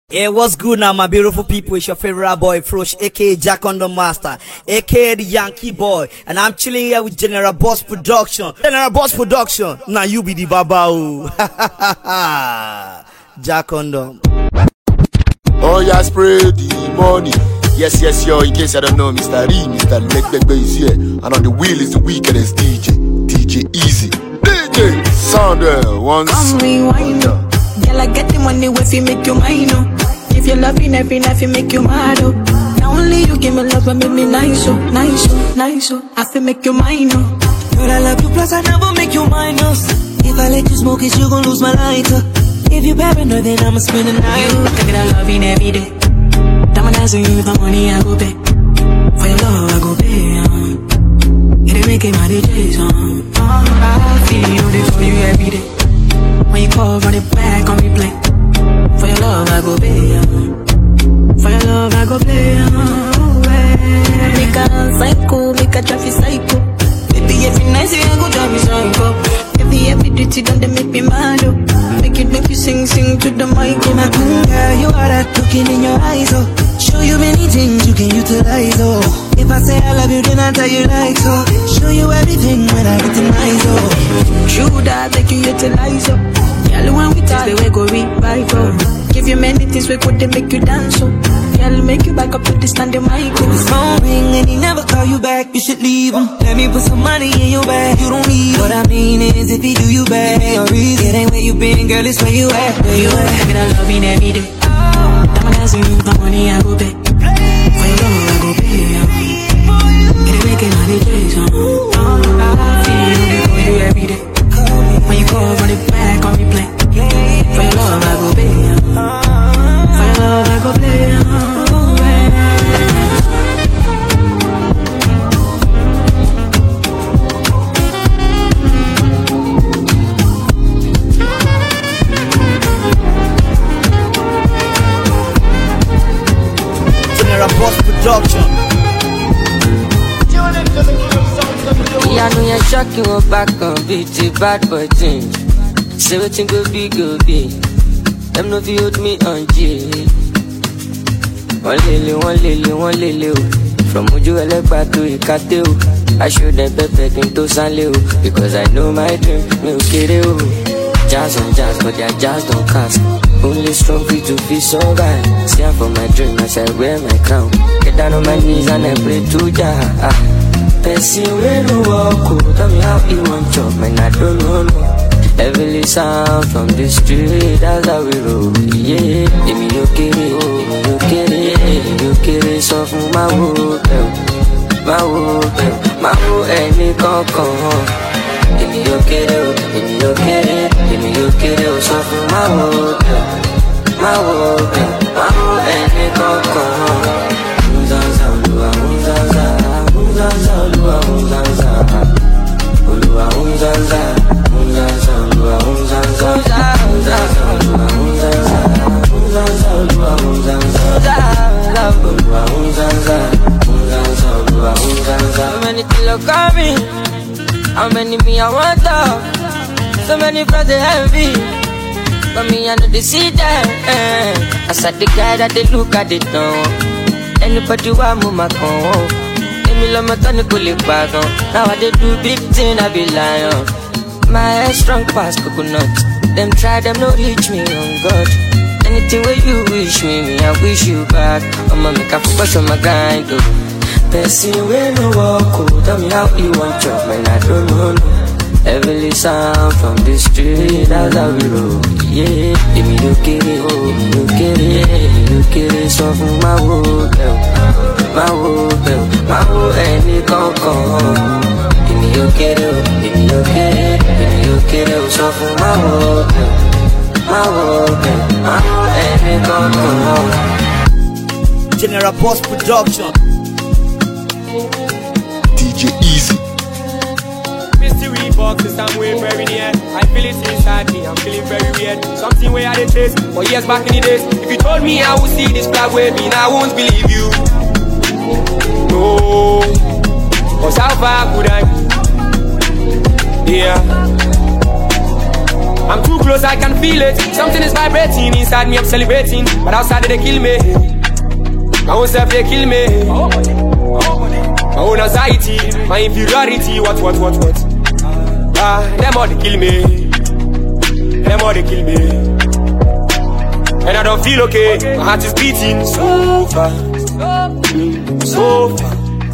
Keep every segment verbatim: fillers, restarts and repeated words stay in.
Hey, what's good now, my beautiful people? It's your favorite boy, Frosh, aka Jack on the Master, aka the Yankee Boy, and I'm chilling here with General Boss Production. General Boss Production, now you be the babao. Jack on them. Oh, yeah, spray the money. Yes, yes, yo, in case I don't know, Mister E, Mister Legbegbe is here, and on the wheel is the wickedest D J, D J Easy. D J Sound once. Come rewind, girl, I get the money if you make you mine, oh. If you're loving every night, you make you mad, oh. Now only you give me love and make me nice, oh, nice, oh, nice, oh. I feel make you mine, oh. Girl, I love you, plus I never make you minus. If I let you smoke it, you gon' lose my lighter. If you paranoid, then I'ma spend the night. You can get a loving every day. Diamond dancing with the money, I go pay. For your love, I go pay, uh. It ain't making my D Js, uh. I feel it for you every day. When you call, run it back on replay. For your love, I go pay, uh. For your love, I go play, uh. Make a psycho, make a traffic psycho. Baby, every night you go drive me psycho. Baby, every duty done, they make me mad, oh. Make it make you sing, sing to the mic. Oh, my queen, girl, you are that looking in your eyes, oh. Show you many things you can utilize, oh. If I say I love you, then I tell you like so. Show you everything when I get in eyes, oh. True that, make you utilize, oh. Girl, when we talk, the way go revive, oh. Give you many things, we could they make you dance, oh. Girl, make you back up to the standing mic, oh. His phone ring and he never call you back, you should leave him. Let me put some money in your bag, you don't need it. What I mean is, if he do you bad, ain't no reason. It ain't where you been, girl, it's where you at, where you at. Get a loving every day. Diamond dancing with the money, I go pay. For your love, I go pay, uh. It ain't making all the days, uh. I feel it for you every day. When you call, run it back on replay. For your love, I go pay, uh. For your love, I go play, uh. Boss Production. Yeah, I know you're shocking, we're back on beat, the bad boy thing. Say what you go be, go be. Them know if you hold me on G. One lily, one lily, one lily. From Uju Elekba to Ikate. I show them pepe into Sanleo. Because I know my dream, me okay. Jazz on jazz, but their jazz don't cast. Only strong feet to feel so bad. See for my dream as I wear my crown. Get down on my knees and I pray to Jah. Person where no walk, tell me how you want chop, man I don't know no. Heavily sound from the street, that's how we roll. Yeah, give me your kitty, give me your kitty, give me your kitty, so for my wood, my wood, my wood, any coco. Give me your kiddo, give me your kiddo, give me your kiddo, so for my wood, my wood, my wood, and it gon' come. Muzanza, Ulua, Muzanza, Muzanza, Ulua, Muzanza, Ulua, Muzanza, Muzanza, Ulua, Muzanza, Muzanza, Ulua, Muzanza, Muzanza, Ulua, Muzanza, Ulua, Muzanza, Muzanza, Ulua, Muzanza. So many things are coming. How many me I want to? So many friends they envy, but me I know they see them. eh. I said the guy that they look at it now. Anybody want move my con? Let me love my tongue to live back on. Now I they do big thing, I be lying. My head strong past coconut. Them try them no reach me on God. Anything where you wish me, me I wish you back. I'ma make a focus on my grind though. Person where no walk, tell me how you want chop, man I don't know no. Heavily sound from the street, that's how we roll. Yeah, give me your kitty, give me your kitty, give me your kitty, so for my wood, my wood, my wood, and it gon' come. Give me your kitty, give me your kitty, give me your kitty, so for my wood, my wood, my wood, and it gon' come. General Boss Production. D J Easy. Mystery box is somewhere very near. I feel it inside me, I'm feeling very weird. Something where I did chase for years back in the days. If you told me I would see this flag wave me, I won't believe you. No, cause how far could I? Yeah. I'm too close, I can feel it. Something is vibrating inside me, I'm celebrating. But outside they kill me. My own self they kill me. My own anxiety, my inferiority. What, what, what, what? Ah, them all they kill me. Them all they kill me. And I don't feel okay. My heart is beating so fast, so fast,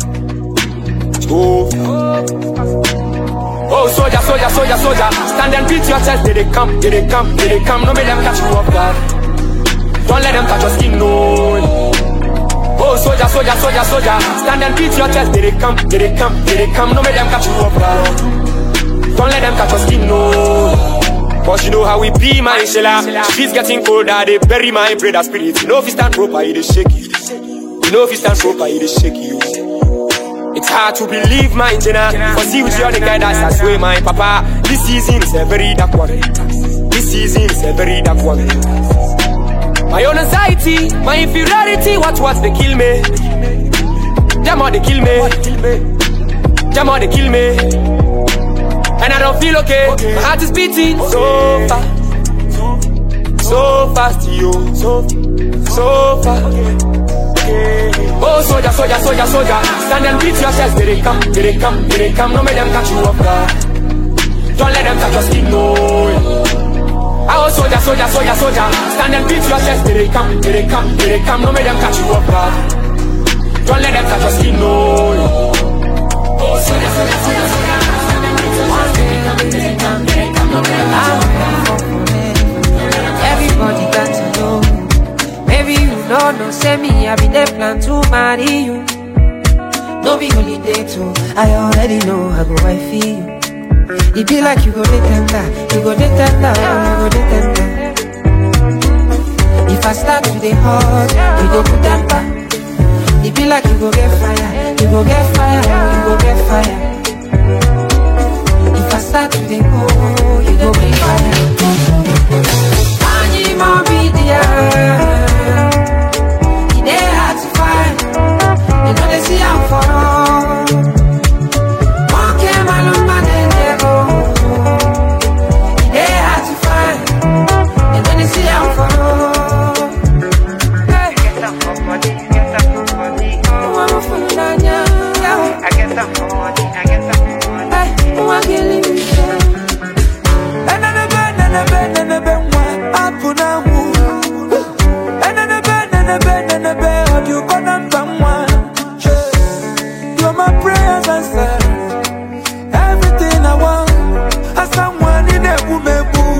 so fast. Oh, soldier, soldier, soldier, soldier. Stand and beat your chest. They they come, they they come, they they come. No make them catch you off guard. Don't let them touch your skin, no. Oh, soldier, soldier, soldier, soldier. Stand and beat your chest. They they come, they they come, they they come. No make them catch you off guard. Don't let them catch your skin, no. Cause you know how we be, my Shella. She's getting colder, they bury my brother spirit. You know if you stand proper, it is shaky. You know if you stand proper, it is shaky. It's hard to believe, my Jenna. Cause see with you, the guy that's as way, my papa. This season is a very dark one. This season is a very dark one. My own anxiety, my inferiority, what what they kill me. Them all they kill me. Them all they kill me. And I don't feel okay. My heart is beating so fast, so fast, yo, so, so fast. Oh, soldier, soldier, soldier, soldier. Stand and beat your chest. They they come, they they come, they they come. No make them catch you off guard. Don't let them touch your skin, no. Oh, soldier, soldier, soldier, soldier. Stand and beat your chest. They they come, they they come, they they come. No make them catch you off guard. Don't let them touch your skin, no. Oh, soldier, soldier, soldier, soldier. Everybody got to know. Maybe you know, no say me, I be there plan to marry you. No be holiday too, I already know I go wife you. It be like you go dey tender, you go dey tender, you go dey tender. If I start to dey hot, you go put temper. It be like you go get fire, you go get fire, you go get fire. If I start to dey go, you go bring fire. Anima be there. It dey hard to find. You know they see I'm for all. One came alone, man, and they go. It dey hard to find. You know they see I'm for all. Hey. Get some for money, get some for money. Oh, I'm for Nanya. I get some for money, I get some for money. Hey, oh, I get living. And then the bed, and the bed, and the bed, one up on a woo. And then the bed, and the bed, and the bed, how you got them from one? You're my prayers answered. Everything I want, as someone in a woman boo.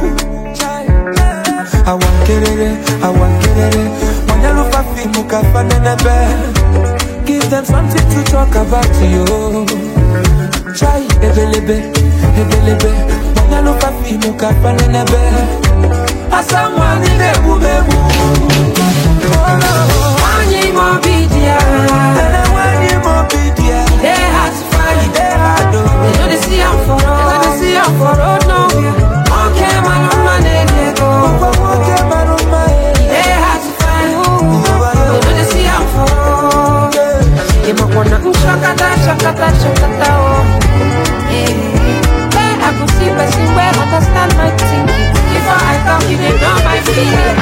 I want get it, I want get it. When I look at you, look at fun in the bed. Give them something to talk about you. Try ebelebe, ebelebe. When I look at you, look at fun in the bed. As someone in a woman boo. Oh no, One year more be there. and I want you more be there. They hard to find. They hard to They know they see I'm for road. They see I'm for road now. Okay, man, I'm man, they go. okay, man, on my head. They hard to find. They know they see I'm for road. You might wanna shakata, shakata, shakata, oh. Yeah. Hey, I could see person where understand my thinking. Before I come, you didn't know my feeling.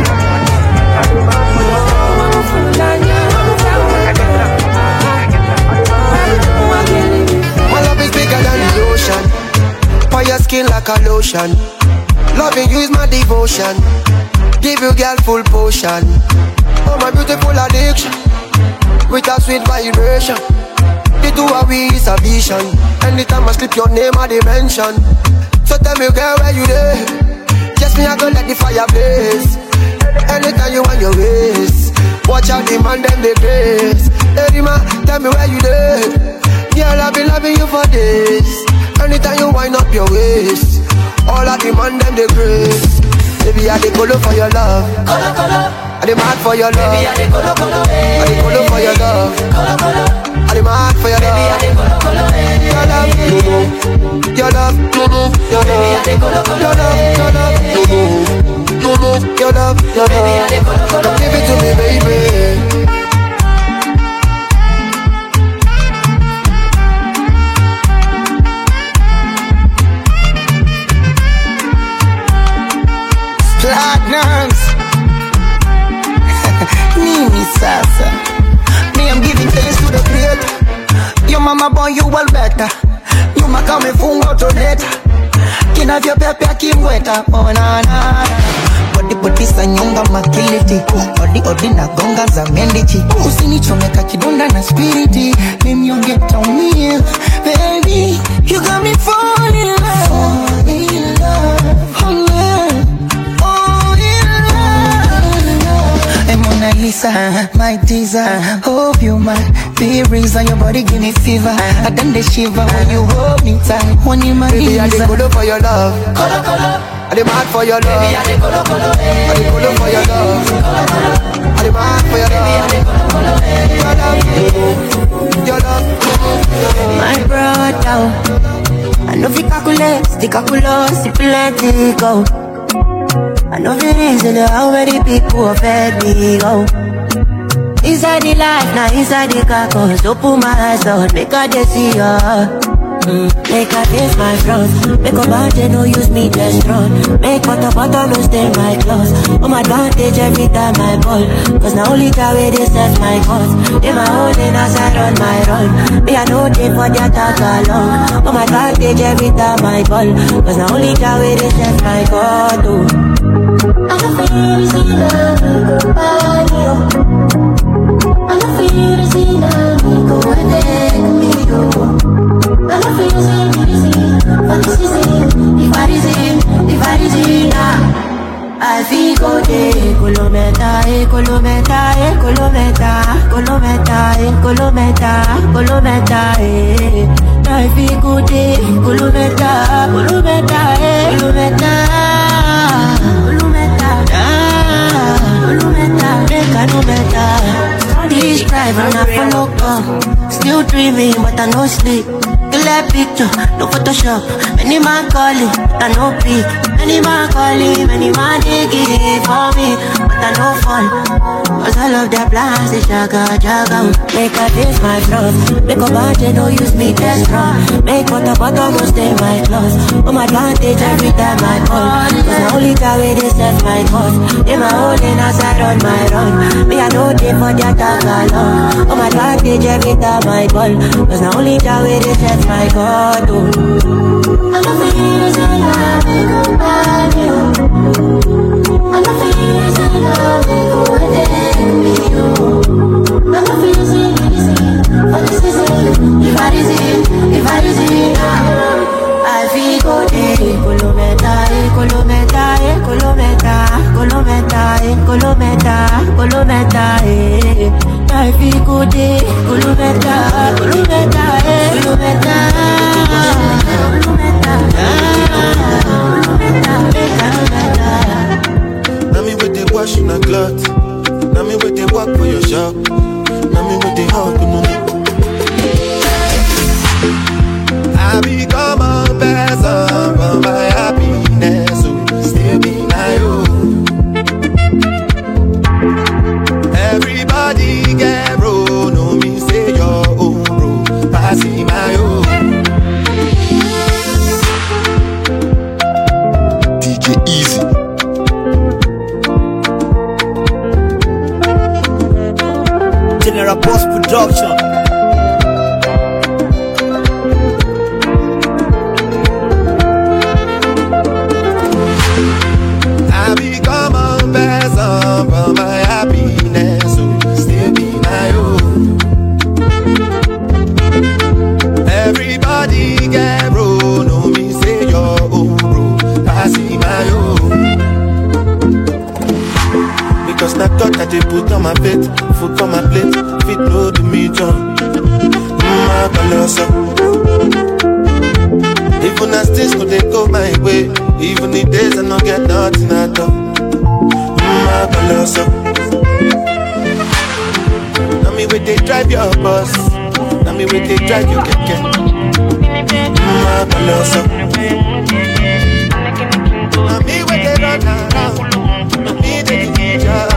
My love is bigger than the ocean. On your skin like a lotion. Loving you is my devotion. Give you girl full potion. Oh my beautiful addiction. With a sweet vibration. The two of we is a vision. Anytime I slip your name I dimension. So tell me girl where you there. Just me I go let the fire blaze. Anytime you want your ways. Watch out the man them they grace. Hey man, tell me where you there. Girl I've been loving you for days. Anytime you wind up your waist. All of the man them they grace. Baby I dey colo for your love. Colo colo. I dey mad for your love. Baby I dey colo colo. I dey colo for your love. Colo colo. I dey mad for your love. Baby I dey colo colo. Your love, no no. Your love, no no. Your love, baby I dey colo colo. Your love, your love, no no. No no. Your love, your love. Baby I dey colo colo. Give it to me, baby. Sasa. Me, I'm giving thanks to the creator. Your mama born you well better. You maka mefunga utoneta. Kina vya pepe akimweta. Oh na na. Body body sa nyonga makiliti. Odi odi na gonga za mendichi. Usinichomeka kidonda na spiriti. Mimi ongeta umie. Baby, you got me falling in love. Fall in love. Oh yeah. Oh in love. Hey Mona Lisa, my teaser. Hope you might be reason your body give me fever. I done the shiver when you hold me tight. When you my Baby, I dey colo for your love. Colo colo. I dey mad for your love. Baby, I dey colo colo. I dey colo for your love. Colo colo. I dey mad for your love. Baby, I dey colo colo. Your love, your love. My brother, I know fi calculate, the calculus, the plenty go. I know fi reason how many people offend me go. Inside the life, now inside the carcass, open my eyes out, make a dey see ya. Mm. Make a face my front, make a bad no use me just strong. Make butter butter no stain my clothes. On my advantage every time I ball, cause now only that way they set my cause. They my holding as I run my run. Me I know they for their tag along. On my advantage every time I ball, cause now only that way they set my cause. Oh. I don't feel to see love go by you. I don't feel to see love go and take me go. I don't feel to see, but this is it. If I is it, if I is it now, I feel go day. Colometa, eh, colometa, eh, colometa, colometa, eh, colometa, colometa, eh. I feel go day. Colometa, colometa, eh, colometa, colometa, ah, colometa, make a no better. This drive and I follow up. Still dreaming, but I no sleep. Clear picture, no Photoshop. Many man calling, but I no pick. Many man calling, many man digging it for me, but I no fall. Cause I love that blast, they jaga, jaga. Make a face my front. Make a bad, no use me, that's wrong. Make butter, butter, no stay my clothes. On my advantage every time I call. Cause the only time way they set my cause. In my holding as I run my run. Me I know they for their tag along. On my advantage every time I call. Cause the only time way they set my God, oh. I love it, I love it, goodbye, you. I love it, I love it, goodbye, you. I love it, I love it, if I is it, if I is it now, I feel go day. Colometa, eh, colometa, eh, colometa, colometa, eh, colometa, colometa, eh. I feel go day. Colometa, colometa, eh, colometa, colometa, colometa. Now me with the wash in a cloth. Now me with the walk for your shop. Now me with the hug in the I become a person for my happiness, so still be my own. Everybody get bro, no me say your own bro, pass my own. D J Easy. General Boss Production. I become a person for my happiness, so still be my own. Everybody get bro, no me say your own bro, pass my own. Because na God that they put on my plate, food on my plate, fit no do me John. My colossal. Even as things could they go my way, even the days I don't get nothing at all. My colossal. Now me where they drive your bus, now me where they drive your keke. My colossal. Now me where they run around, now me they do job.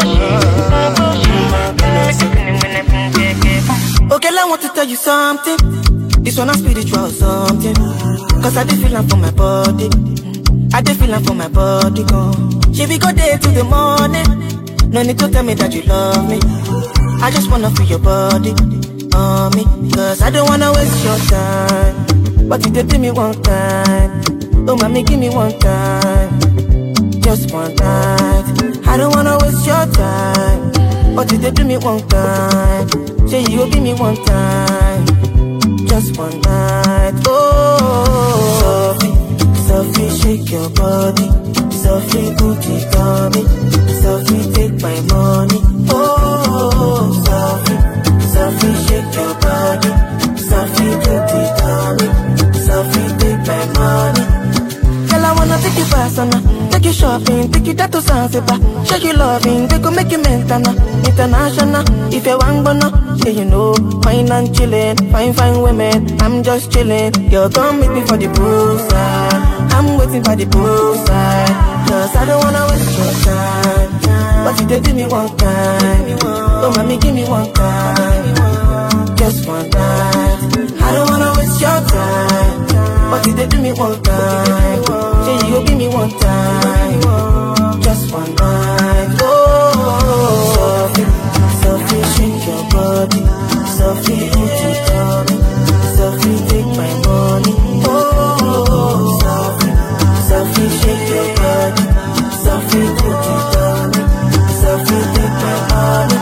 Okay, I want to tell you something. This one a spiritual something. Cause I dey feel am for my body. I dey feel am for my body, gone. She be go day to the morning. No need to tell me that you love me. I just wanna feel your body on me. Cause I don't wanna waste your time. But you did give me one time. Oh mommy, give me one time. Just one night. I don't wanna waste your time. But you did give me one time. Say you will give me one time. Just one night. Oh, Sophie, Sophie, shake your body. Sophie, put it on me. Sophie, take my money. Oh, Sophie, Sophie, shake your body. Sophie, put it on me. Sophie, take my money. Girl, I wanna take you personal. Take you shopping, take you that to Zanzibar. Show you loving, they gon' make you mental, international. If you want bono, yeah you know, fine and chillin', fine fine women. I'm just chillin', girl come meet me for the poolside. I'm waiting for the poolside, cause I don't wanna waste your time. But you did give me one time, oh mommy give me one time, just one night. I don't wanna waste your time, but you did give me one time. Say you give me one time, just one night. Oh, Sophie, Sophie, shake your body. Sophie, put it on me. Sophie, take my money. Oh, Sophie, Sophie, shake your body. Sophie, put it on me. Sophie, take my money.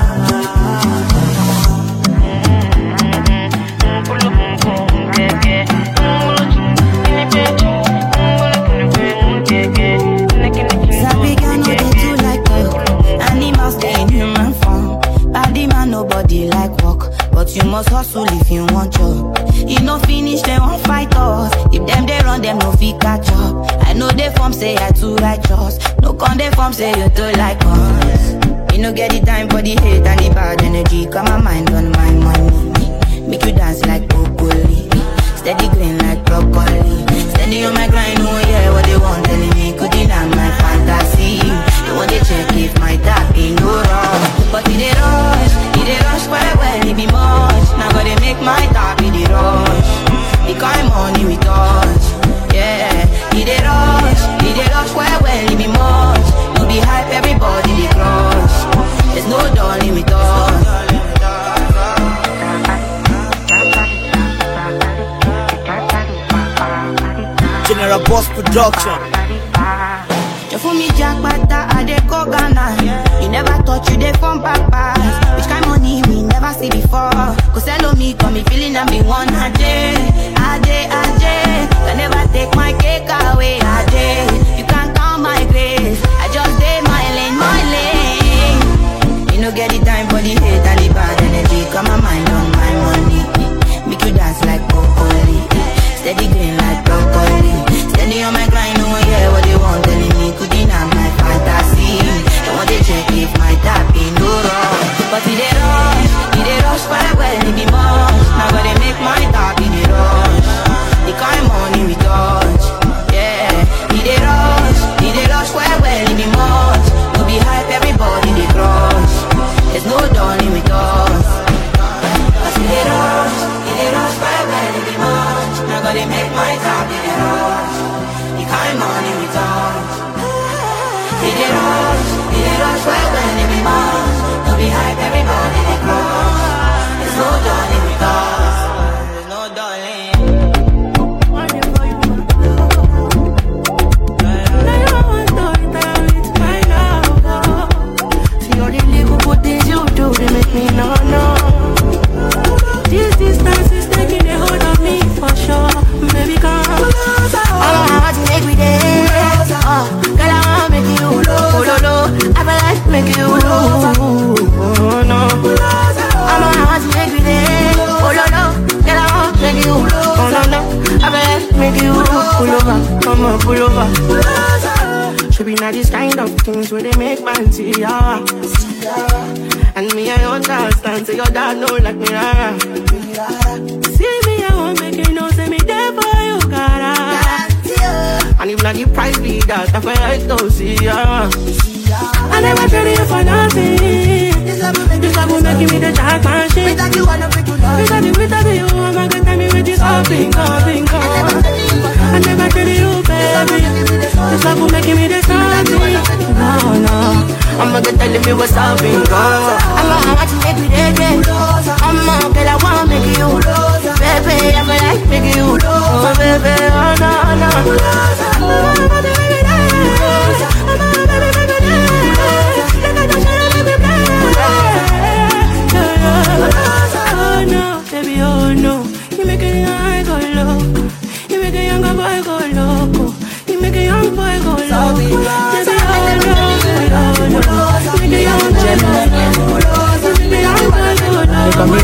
Nobody like work, but you must hustle if you want job. You no finish, they won't fight us. If them they run, them no fit catch up. I know they form say I too righteous. No con they form say you too like us. You no get the time for the hate and the bad energy. Got my mind on my money. Make you dance like broccoli. Steady green like broccoli. Steady on my grind, oh yeah, what they want telling me. Could deny my fantasy. They want to check if my tap ain't no wrong. But it they rush, it they rush well, well, it be much. Now gotta make my tap in the rush. The kind money we touch, yeah. It they rush, it they rush well, well, it be much. No be hype, everybody they crush. There's no darling with us. General Boss Production. You fool me jackpata, I dey go Ghana. You never thought you dey from papas. Which kind money we never see before. Cause hello me, got me feeling I'm the one. A day, a day, a day. Can never take my cake away. A day, you can't count my grace. I just did my lane, my lane. You no get the time for the hate and the bad energy. Got my mind on my money. Make you dance like broccoli. Steady green like broccoli. Steady on my grind, oh yeah, what they want telling me. Could deny my fantasy. They want to check if my tap ain't no wrong. But if they rush, if they rush quite well, it be much. Now gotta make my tap in the rush. The kind money we touch, yeah. If they rush, if they rush quite well, it be much. No be hype, everybody they crush. There's no darling with us. Cause if they rush, if they rush quite well, it be much. Now gotta make my tap in the rush. The kind money we touch. If they rush, if they rush well, well, it be much. No be hype, everybody they crush. There's no darling with us. There's no darling. See all the little good things you do, they make me no no. This distance is taking a hold of me for sure. Baby, come. I want to make me dance. Oh, girl, I want to make you oh, no, no. I feel like make you oh, no. I want to make me dance. Oh, no, no. Girl, I want to make you oh, no, no. I feel like make you pull over. Come on, pull over. Should be not this kind of things where they make man see ya. And me, I understand. Say your dad know like me, rara. See me, I won't make you know. Say me there for you, cara. And if not the price be that, I feel like to see ya. I never tell you for nothing. This love will make me the dark machine. Without you, I don't think you love me. Without you, without you, I'm not gonna tell me with this hopping, hopping, I never tell you, baby. This love will make me the something. No, no. I'm not gonna tell me what's I'm a, I want to make you dead. I'm a girl, I wanna make you. Baby, I'm a like make you. Oh, baby, oh, no, no. I'm a baby, baby, I'm a baby, baby, oh, no, baby, oh, no. You make a young boy go loco. You make a young boy go loco. You make a young boy go loco. Baby, oh, no, no, no. You make a young boy go loco. You make a young boy go loco.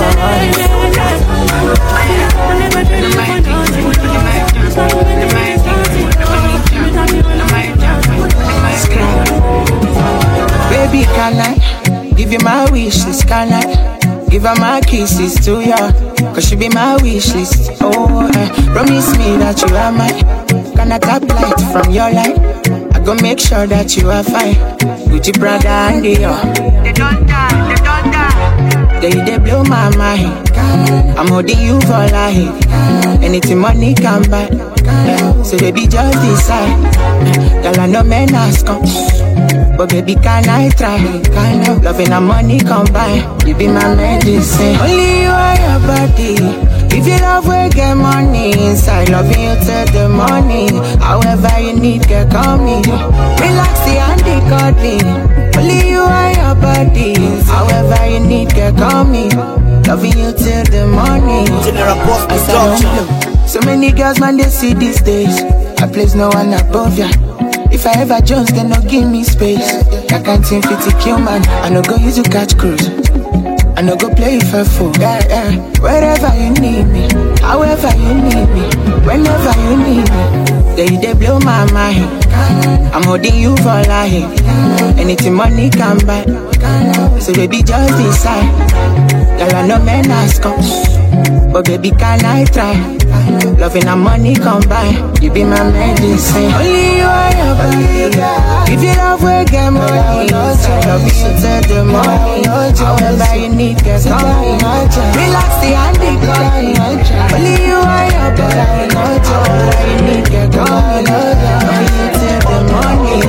Baby, can I give you my wish list? Can I give her my kisses to ya? Cause she be my wish list. Oh, uh, promise me that you are mine. Can I tap light from your light? I go make sure that you are fine. Gucci, Prada and Dior. They don't die, they don't die. They, they blow my mind. I'm holding you for life. Anything money can buy. Yeah. So baby, just decide. Girl, I know men ask come. But baby, can I try? Kind of loving and money combine. You be my medicine. Only you are your body. If you love, we get money inside. Loving you till the morning. However you need, get call me. Relax the and the cuddling. Only you are your body. However you need, get call me. Loving you till the morning. General Boss Production. So many girls, man, they see these days. I place no one above ya. If I ever Jones, then no give me space. I can't seem fit to kill man. I no go use to catch cruise. I no go play for fool. Yeah, yeah. Wherever you need me, however you need me, whenever you need me, they they blow my mind. I'm holding you for life. Anything money can buy. So baby, just decide. Girl, I know men ask come. But baby, can I try? Loving and money combine. You be my medicine. Only you are your body. If you love, we get money. So love you till the morning. However you need, get money. Relax the and the gun. Only you are your body. However you need, get money. Love you till the morning.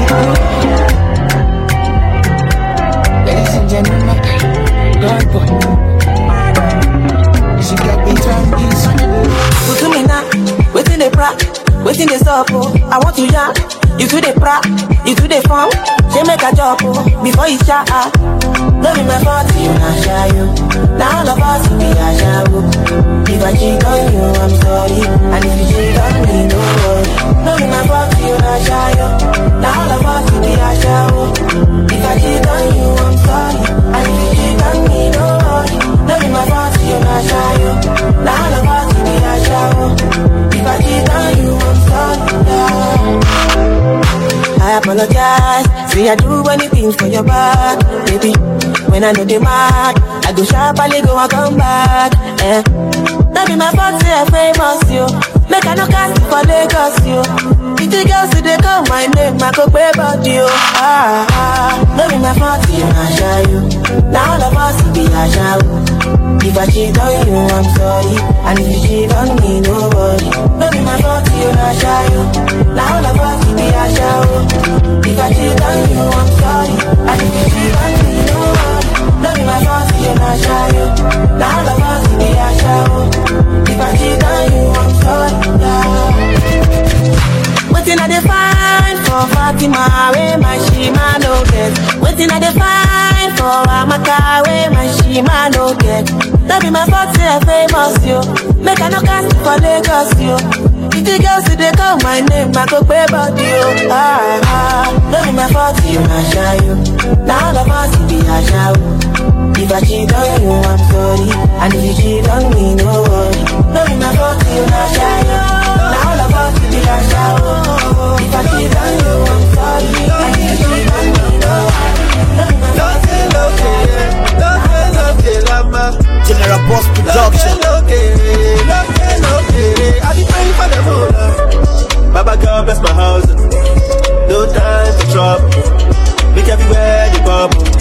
Ladies and gentlemen, God boy. She got me trying this. Put to me now, waiting the pra, waiting the stop, oh. I want to ya, you to the pra, you to the farm. She make a job, oh, before you shot. Don't be my fault, you not shy, you. Now all of us will be a shower. If I cheat on you, I'm sorry. And if you cheat on me, no worry. Don't be my fault, you not shy, you. Now all of us will be a shower. If I cheat on you, I'm sorry. And if you cheat on me, no worry. Don't be my fault, you not shy, you. Now all of us will be a shower. If I cheat on you, I'm sorry. Yeah. I apologize. See, I do anything for your back, baby. When I know the mad, I go sharply go and come back. Eh. That be my fault, say I'm famous, yo. Make I no cast for Lagos, yo. If the girls see they call my name, I go pay about you. Ah, ah. That be my fault, you not shy, you. Now all of us will be a shower. If I cheat on you, I'm sorry. And if you cheat on me, no worry. That be my fault, you not shy, you. Now all of us will be a shower. If I cheat on you, I'm sorry. And if you cheat on me, no worry. Don't be my fault, you not shy, you. Now all of us will be a shower. If I cheat on you, I'm sorry, yeah. Waiting I define for Fatima, where my shima no get. Waiting I define for Amaka, where my shima no get. That be my fault, say I'm famous, yo. Make I no cast for Lagos, yo. If the girls see they call my name, I go pay about you. Ah, ah. That be my fault, you not shy, yo. Now all of us will be a shower. If I cheat on you, I'm sorry. And if you cheat on me, no worry. Don't be my fault, you not shy, yo. Now all of us will be a shower. If I cheat on you, I'm sorry. And if you cheat on me, no worry. Don't be my fault, you not shy, yo. General Boss Production. I be praying for the moon. Baba God bless my house. No time for trouble. Make everywhere the bubble.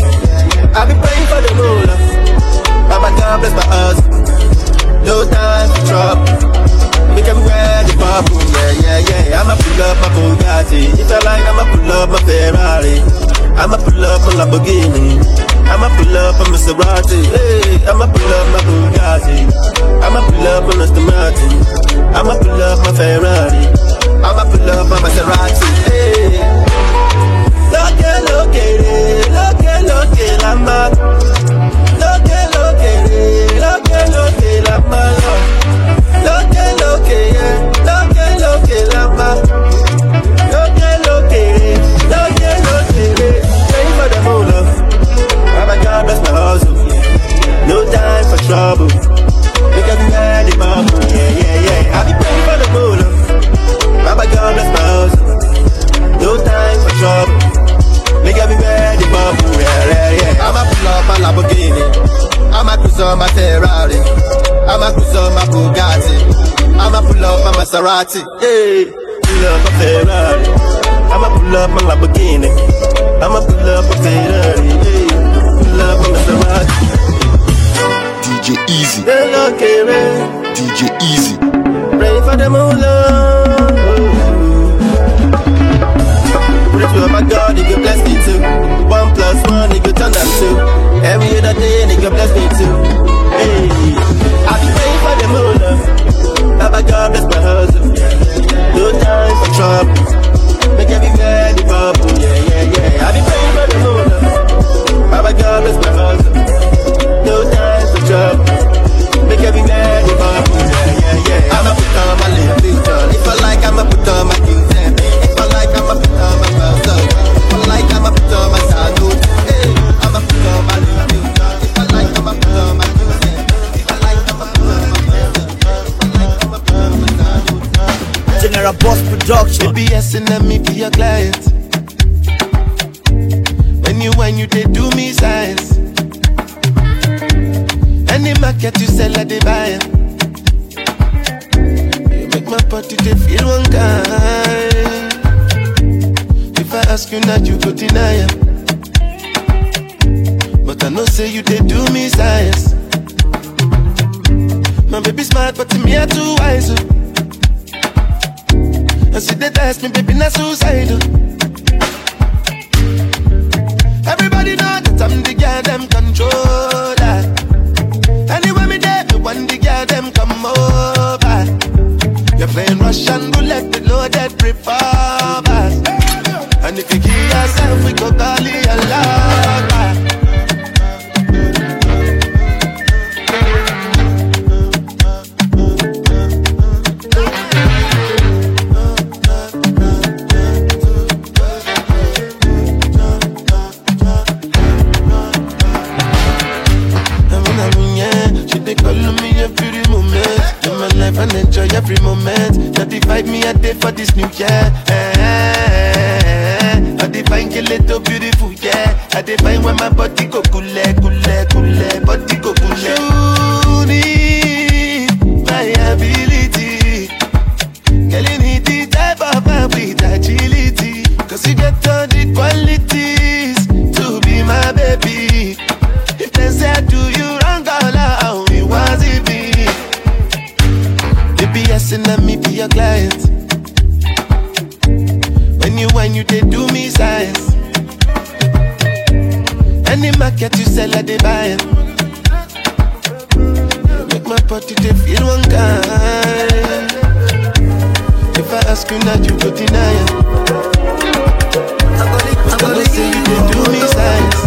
Maserati. Hey, pull up a Ferrari. I'ma pull up my Lamborghini. I'ma pull up a Ferrari. Hey, pull up a Maserati. D J Easy. Hello, Kere. D J Easy. Pray for the moolah. Pray to my God, he can bless me too. One plus one, he can turn that two. Every other day, he can bless me too. Hey, I be praying for the moolah. Baba God bless my hustle. No time for trouble. Make everywhere the bubble. Yeah, yeah, yeah. I be praying for the moolah. Baba God bless my hustle. No time for trouble. Make everywhere the bubble. Yeah, yeah, yeah. I'ma put on my little picture. If I like, I'ma put on my King Sam. If I like, I'ma put on my brother. If I like, I'ma put on my sandal. Hey, I'ma put on my little picture. If I like, I'ma put on my King Sam. If I like, I'ma put on my brother. If I like, I'ma put on my sandal. General Boss Production. B S and let me be your client. When you when you they do me size. Any market you sell at the buyer. You make my body they feel one kind. If I ask you now you go deny it. But I know say you they do me size. My baby smart but to me I too wise. And see they test me baby not suicidal. Everybody know that I'm the girl them controller. Anywhere me there, me want the girl them come over. You're playing Russian roulette with loaded revolvers. And if you kill yourself, we go call it a lover. And enjoy every moment. Now divide me a day for this new year. I define kill it so beautiful, yeah. I define when my body go cool, cool, cool, body go cool. You need my ability. Girl, you need the type of man with agility. Cause you get all the qualities to be my baby. If they say I do you wrong, all out, it was it be. B S and let me be your client. When you when you they do me size. Any market you sell at the buyer. You make my body they feel one kind. If I ask you now you go deny it. I gonna say you they do me size.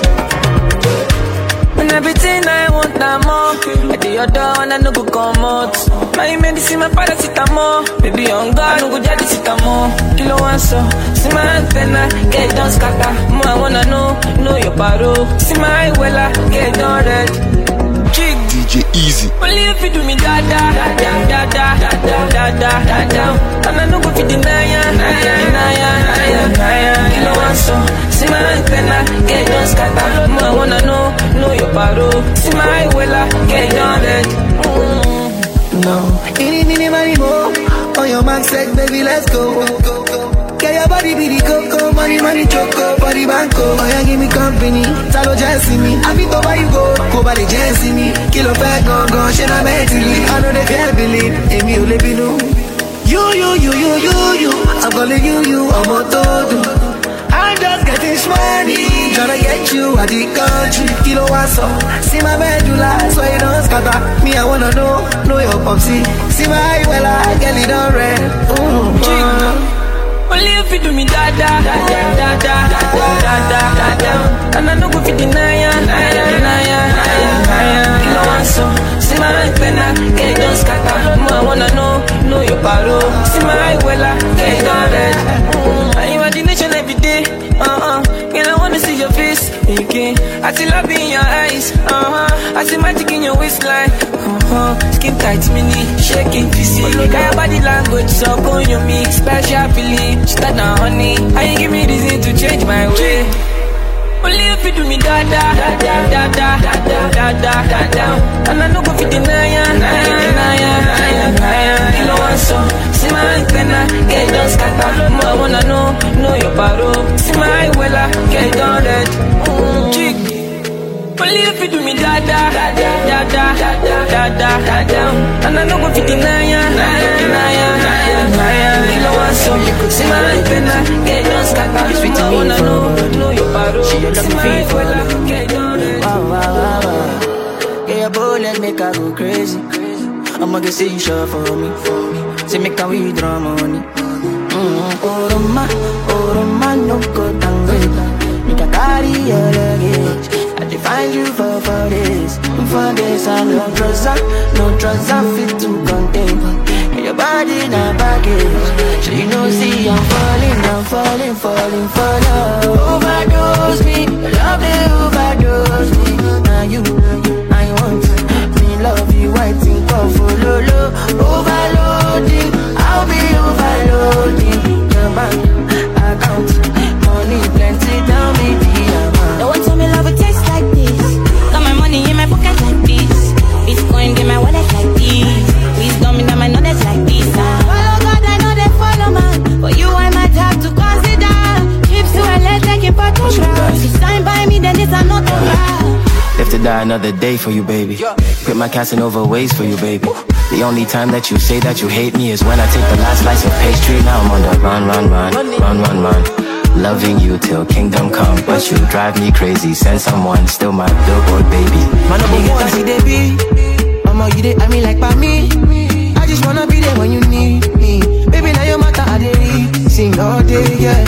When everything I want I'm more. I do your door and I no go come out. My medicine, my paracetamol. Baby, on God, no go jadi sitamo. Kilo one so, see my antenna, get down scatter. More I wanna know, know your paro. See my wella, get down red. Jig D J Easy. Only if you do me da da da da da da da da da da da. And I no go fit deny ya, deny ya, deny ya. Kilo one so, see my antenna, get down scatter. More I wanna know, know your paro. See my wella, get down red. No, any, any, money more. On your man said, baby, let's go. Get your body be the coco, money, money, choco, body banco. Oh, yeah, give me company, talo just see me. I be to buy you go, go by the just see me. Kilo fat, gone, gone, shit, I'm mentally. I know they can't believe, and me, only be new. You, you, you, you, you, you. I'm calling you, you, I'm a todo. I'm just getting money, tryna get you out the country. Kilo waso, see my medulla, so you don't scatter. Me, I wanna know, know your popsy. See my well, I get it on red. Ooh, uh. Only if you do me da da da da da da da da da da. And I no go fit deny ya, deny ya, deny ya. Kilo waso, see my antenna, get it on scatter. More I wanna know, know your paro. See my well, I get it on red. My imagination every day. Uh-uh, girl, I wanna see your face again. I see love in your eyes. Uh-huh, I see magic in your waistline. Uh-huh, skin tight, mini, shaking, physique. Got your body language, so go on your mix. Special feeling, start now, honey. How you give me reason to change my way? Only if you do me da da da da da da da da da da da. And I no go fit deny ya, deny ya, deny ya. Kilo one want some. See my antenna, get done scatter. I wanna know, know your paro. See my wella, get done red. Jig. Only if you do me da da da da da da da da da da. And I know go fit deny ya, deny ya, deny ya. You know want some. See my antenna, get done scatter. I wanna know, know your paro. See my wella, get done red. Wow, wow, wow, wow. Yeah, your bullet make I go crazy. I'ma get say you sure for me, for me. Say make a withdraw money. Mm-hmm. Oh, Roma, oh, Roma, no go tango. Make a carry your luggage. I define you for, for this. For this, I no trust, no trust, I fit to contain. And your body not baggage. So you know, see, I'm falling, I'm falling, falling for love. Overdose me, love they overdose me. Now you, I want me love you, I think of follow, overloading. I'll be overloading your bank account. Money plenty, tell me the amount. No one told me love would taste like this. Got my money in my pocket like this. Bitcoin in my wallet like this. Wisdom in my knowledge like this. Follow God, I know they follow man. But you, I might have to consider. Trips to L A, taking photographs. If you sign by me, then it's an autograph. Live to die another day for you, baby. Quit my Casanova ways for you, baby. The only time that you say that you hate me is when I take the last slice of pastry. Now I'm on the run, run, run, run, run, run. Loving you till kingdom come, but you drive me crazy. Send someone, still my billboard, baby. Man, I'm a see they be. Mama, you dey I mean like by me. I just wanna be there when you need me. Baby, now your matter I dey sing all day, yeah.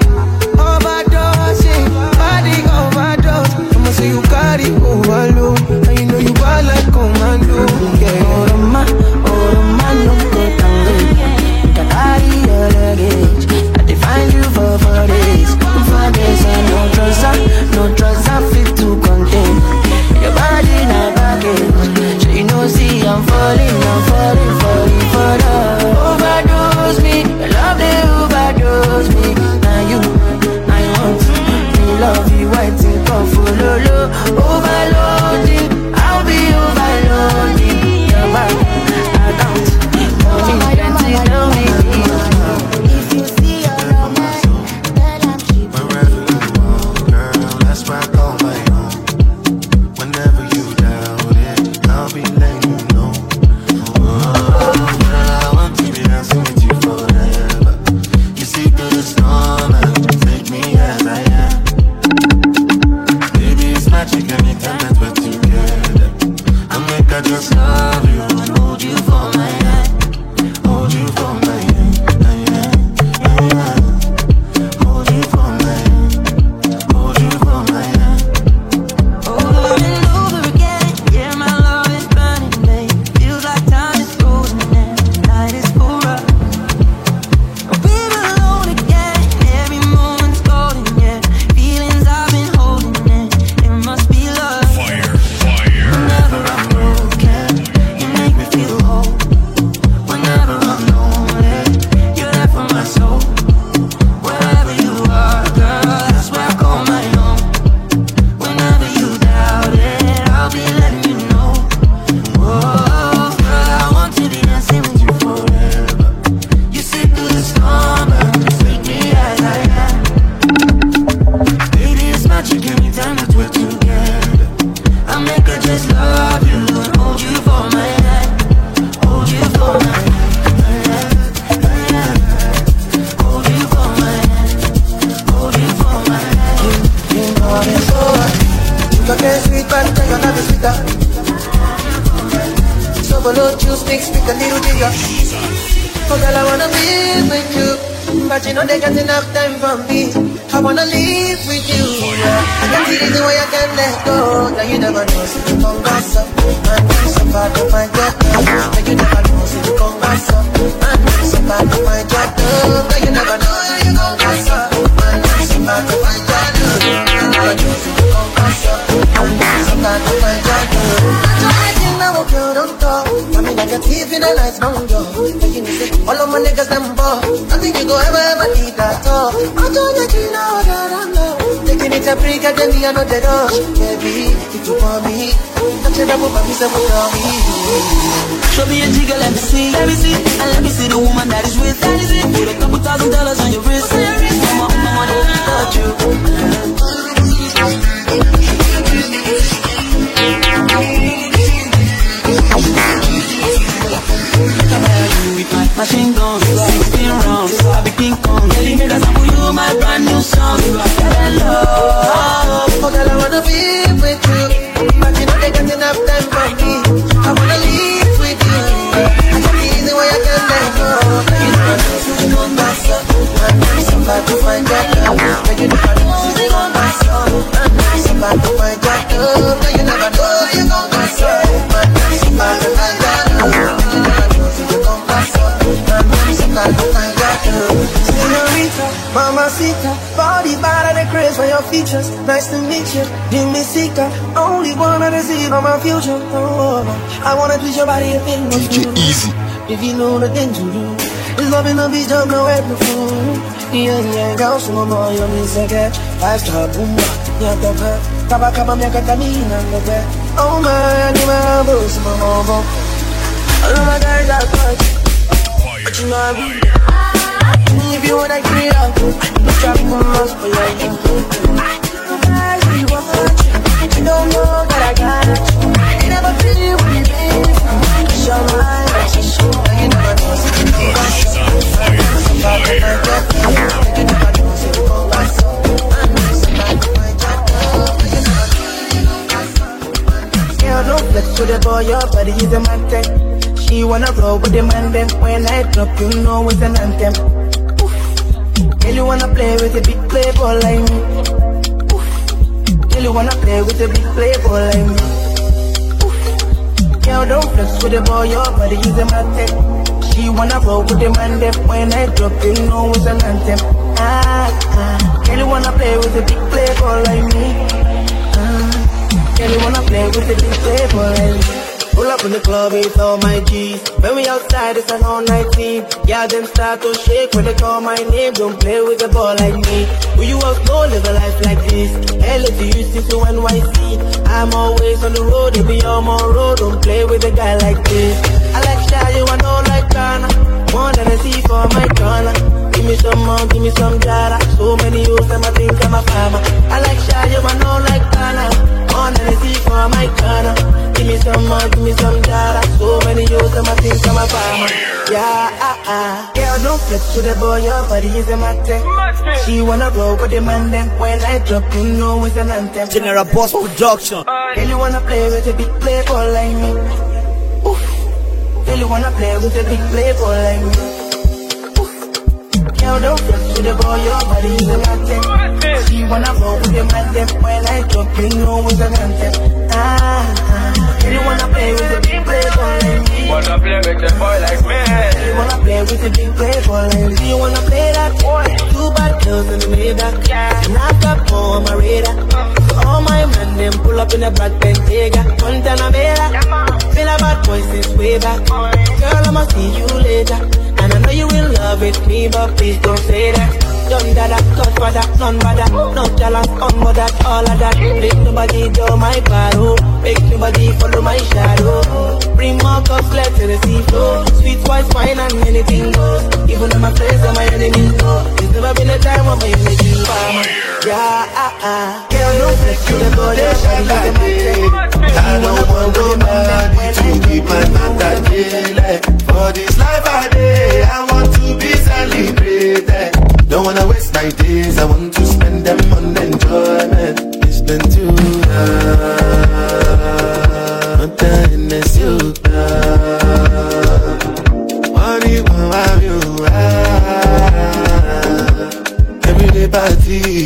Overdosing, body overdose. I'ma say you carry overload, and you know you ball like commando, yeah. Oh, Roma, oh, Roma, no go tango. You can carry your luggage. I define you for for this, for this, and no trust, no trust, I fit to contain. Your body not baggage, so you know, see I'm falling, I'm falling, falling for love. Overdose me, love they overdose me. Now you, I want me love you, I think of follow, overloading. I'll be overloading your bank account. Money plenty, tell me if you see your love, then I'm keeping. Wherever you want, girl, that's where I go my own. Whenever you doubt it, I'll be letting you know. Oh, girl, I want to be dancing with you forever. You see through the storm and take me as I am. Baby, it's magic anytime that we're together. I make I just love you and hold you for my hand. Hold you for my hand, yeah, yeah, yeah. Hold you for my hand. Hold you for my hand. Over and over again, yeah, my love is burning, babe. Feels like time is frozen and the night is for us. We're alone again, every moment's golden, yeah. Feelings I've been holding in, it must be love. Fire, fire. Whenever I'm broken, you make me feel whole. Whenever I'm lonely, you're there for my soul. Wherever you are, girl, that's where I call my own. Whenever you doubt it, I'll be letting you know. Whoa, girl, I want to be dancing with you forever. You sit through the storm and take me as I am. Baby, it's magic anytime that we're together. I make her just love you and hold you for my hand. Hold you for my hand. Hold you for my hand. Hold you for my hand. You know it's over. You got that sweet but tell your love is sweeter. So below you speak, speak a little bigger. Oh girl, I wanna be with you, but you know they got enough time for me. I wanna live with you. I can see the way I can let go. Now you never know, so you come back up. And I'm so far to my job. Now you never know, so you come back up. And I'm so far to my job. Now you never know, so you come back up. And I'm so far to my job. Now you never know, so you come back up. And I'm so far to my job. Now I'm pure on top. I mean, I can see in the lights, no job. All of my niggas, them ball. Nothing you go ever, ever need that talk. I'm trying to let you know that I'm low. Taking it It's a freak, I me, I know the rush. Baby, if you want me, touch it up with my piece of me. Show me a jigger, let me see, let me see. And let me see the woman that is with, that is it. Put a couple thousand dollars on your wrist. Mama, mama, don't touch you. Machine guns, sixteen rounds, I be King Kong. Telling me that's for you, my brand new song. Hello, oh girl, I wanna be with you, but you know they got enough time for me. I wanna live with you. I can be the way I can let go. You know I know you know my soul. I'm nice about to find that love. But you never know you know my soul. I'm nice about to find that love. But you never know you know my soul. I'm nice about to find that love. But you never know you know my soul. I'm nice about to find that love. Señorita, mamacita, body bad and the craze for your features. Nice to meet you, give me seeker. Only wanna deceive on my future. Oh, I wanna twist your body if it was D J Easy. If you know the thing to do, it's loving the beach, I'm no every fool. Yeah, yeah, girl, so I'm all your music. Five star boom, yeah, the bed. Kaba kaba, me katamina, the bed. Oh my, I need my boss, my mama. All of my guys are quiet. But you know I be. If you wanna get it up, I'm dropping my mouth for you. You don't know that I got it. You never feel what it is. It's your mind, it's your soul. You never know if you know my soul. Somebody like that. You never know if you know my soul. Somebody like that. Girl, don't flex with the boy, your body is a mountain. She wanna roll with the man, then when I drop, you know it's an anthem. Girl, you wanna play with a big playboy like me. Girl, you wanna play with a big playboy like me. Girl, don't flex with the boy, your body is a mountain. She wanna roll with the man, then when I drop, you know it's an anthem. Ah, ah. Girl, you wanna play with a big playboy like me. Ah. Girl, you wanna play with a big playboy like me. Pull up in the club with all my G's. When we outside, it's an all night team. Yeah, them start to shake when they call my name. Don't play with a ball like me. Will you out go live a life like this? L A to U C to N Y C. I'm always on the road, if be on my road. Don't play with a guy like this. I like shy, you I know like Ghana. More than I see for my corner. Give me some more, give me some jara. So many youths, them I think I'm a farmer. I like shy, you I know like Ghana. More than I see for my corner. Give me some more, give me some jara. So many youths, them I think I'm a farmer. Yeah, ah, ah. Girl, don't flex to the boy, your body is a matter. She wanna roll with the man, then when I drop, you know it's an anthem. General Boss Production. Girl, you wanna play with a big playboy like me. Oof. Girl, you wanna play with a big playboy like me. Oof. Girl, don't flex to the boy, your body is a matter. She wanna roll with the man, then when I drop, you know it's an anthem. Ah, ah. Girl, you wanna play with a big playboy like me. Wanna play with a boy like me. You wanna play with a big playboy like me. You wanna play that boy? Two bad girls in the Maybach. Yeah. And I've got more on my radar. So all my men, them pull up in the back Bentayga. Guantanamera. Feel a bad boy since way back. Girl, I'ma see you later. And I know you will love with me, but please don't say that. Done that, cut for that, none but that. No talent, on but that, all of that. Make nobody do my paro. Make nobody follow my shadow. Bring more cups, let to the sea flow. Sweet voice, fine and anything goes. Even though my friends and my enemies know. There's never been a time when my enemies farm. Yeah, ah, ah. Girl, no flex to the body. I don't want nobody to keep my matter daily. For this life I day, I want to be celebrated. Don't wanna waste my days, I want to spend them on enjoyment. It's been too long, I'm telling this you money won't have you everyday party.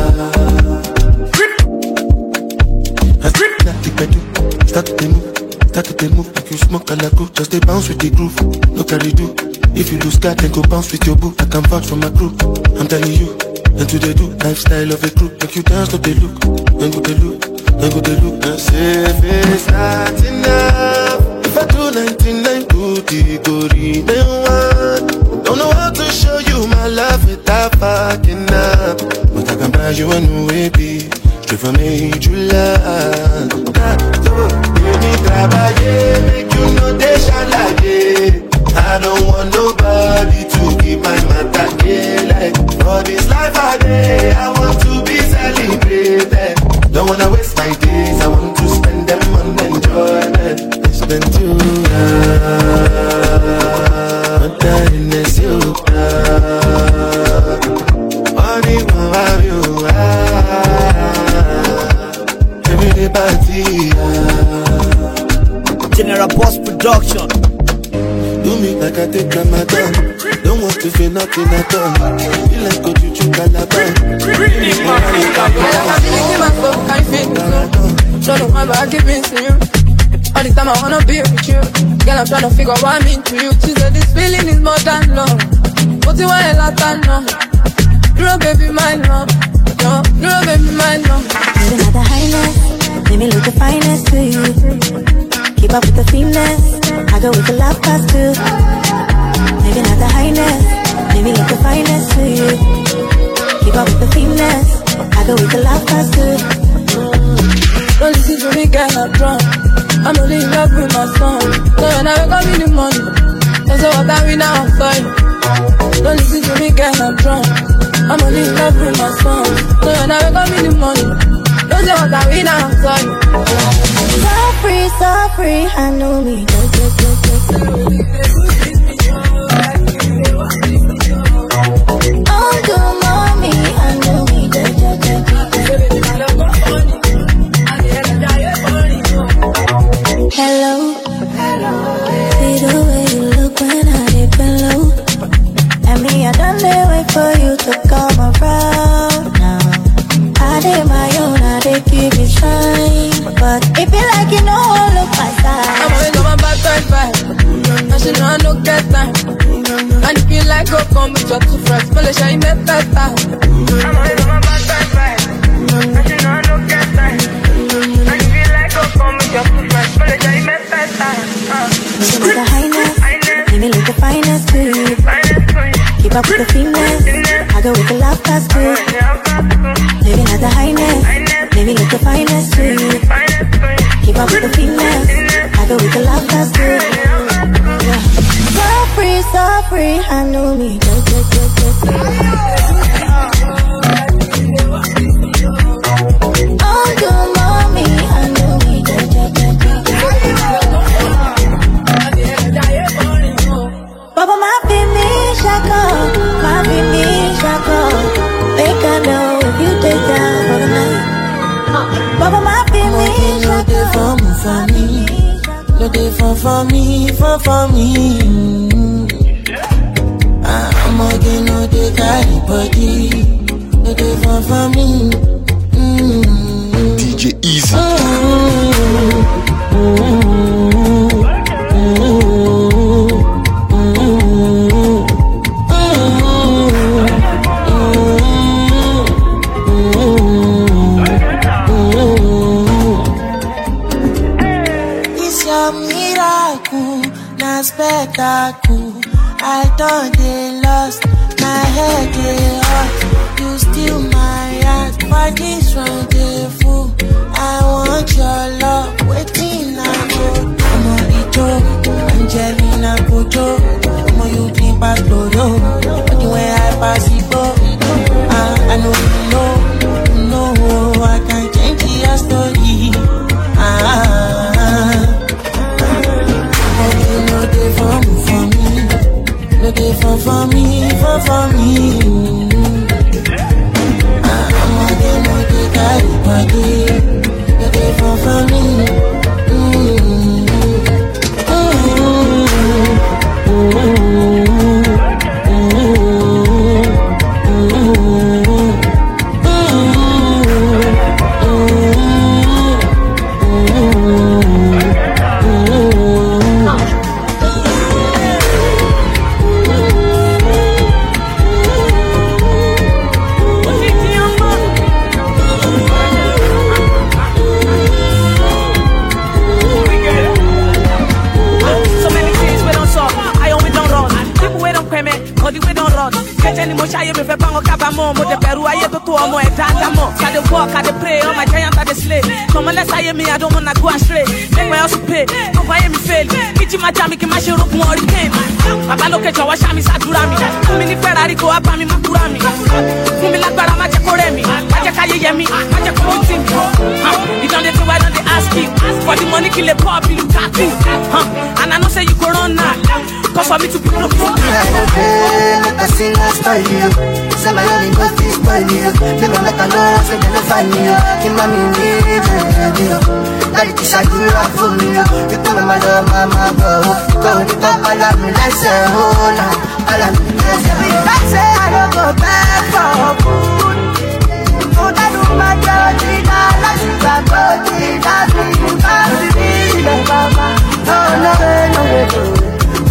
Start to move, start to move like you smoke a la crew. Just they bounce with the groove, no carry do. If you lose God, then go bounce with your boo. I can vouch for my crew, I'm telling you. And to they do, lifestyle of a crew. Make you dance, not they look, then go they look, then go they look. And say if it's not enough, if I do ninety-nine goody, goody, then what? Don't know how to show you my love without fucking up. But I can Now you want to baby, straight from me, July. Baby, trabaye, make you know they shall like it. I don't want nobody to keep my matter here. Like, for this life I day, I want to be celebrated. Don't wanna waste my days, I want to spend them on enjoyment. I spend too long, but that is you. Money for you, every party. General Boss Production. Do me like I take a madam. Don't want to feel nothing at all. You like go to Chukalaba. Show them how I give in to you. All the time I wanna be with you. Girl, I'm trying to figure what I mean to you. She said this feeling is more than love. But you want a lot of love. Girl, baby, my love. Girl, baby, my love. Living at the highness, let me look the finest to you. Keep up with the finesse, I go with the love past too. Living at the highness, let me look the finest to you. Keep up with the finesse, I go with the love past too. Don't listen to me, girl, I'm drunk. I'm only in love with my song. So when I wake up in the morning, don't say what I mean now, I'm sorry. Don't listen to me, girl, I'm drunk. I'm only in love with my song. So when I wake up in the morning, don't say what I mean now, I'm sorry. So free, so free, I know me. Oh, do mommy, I know me. Hello, see the way you look when I dip below. And me, I done they wait for you to come around now. I did my own, I did keep it shine. But it feel like you know I look my side. I'm always on my bad side vibe. And she know I don't get time. And if you like, go come with your two friends. But let's shine that better. I'm always on my bad side vibe. And she know I don't get time. And if you like, go come with your two friends. But let's shine that better. Living at the highness, let me look the finest to you. Keep up with the finesse, I go with the love past too. Living at the highness, let me look the finest to you. Keep up with the finesse, I go with the love past too. Yeah. So free, so free, I know me. Go, go, go, go. Oh, do mommy, I know me. Go, go, go, go. Baba, my baby, shako, my baby, shako. Make I know if you take down for the night. Baba, my baby, shako. For me, no day for for me, for for me. I'm again no day carry body, no day for for me. D J Easy. Spectacle, I thought they lost my head, they hot. You steal my heart, for this rendezvous. I want your love, waiting I go. I'm a Rito, Angelina Kojo. I'm a you think back to you, but the way I pass it go. I know you know, no, I can't change your story. Ah. Looking for for me, for for me. I'm again no they carry body. Looking walk, I dey pray, all my giants I dey slay. Come on, let's hear me, I don't wanna go astray. Make my house pay, don't hear me fail. Kitchen my jam, make my shit up more hurricane. Baba look at your wash, I'm Sadurami. Come in the Ferrari, go up, I'm Makurami. Come in like Barama, Jacoremi. Majaka Yemi, Majaka Team. You don't need to, why don't they ask you? For the money, kill a pop, you look at you. And I know say you go run now. Cause for me to be no fool. Make a sing a style you. Say my only go this style you. Never make a noise, so they don't find me. In my music, daddy to shine you up for me. You tell me my love, mama, go. Go to the top, I love me, let's say, oh, I love me, let's say. Let's say I don't go back for food. Oh, that do my dirty, that like you got dirty, that me, that me, that mama. No, no way, no way, no way.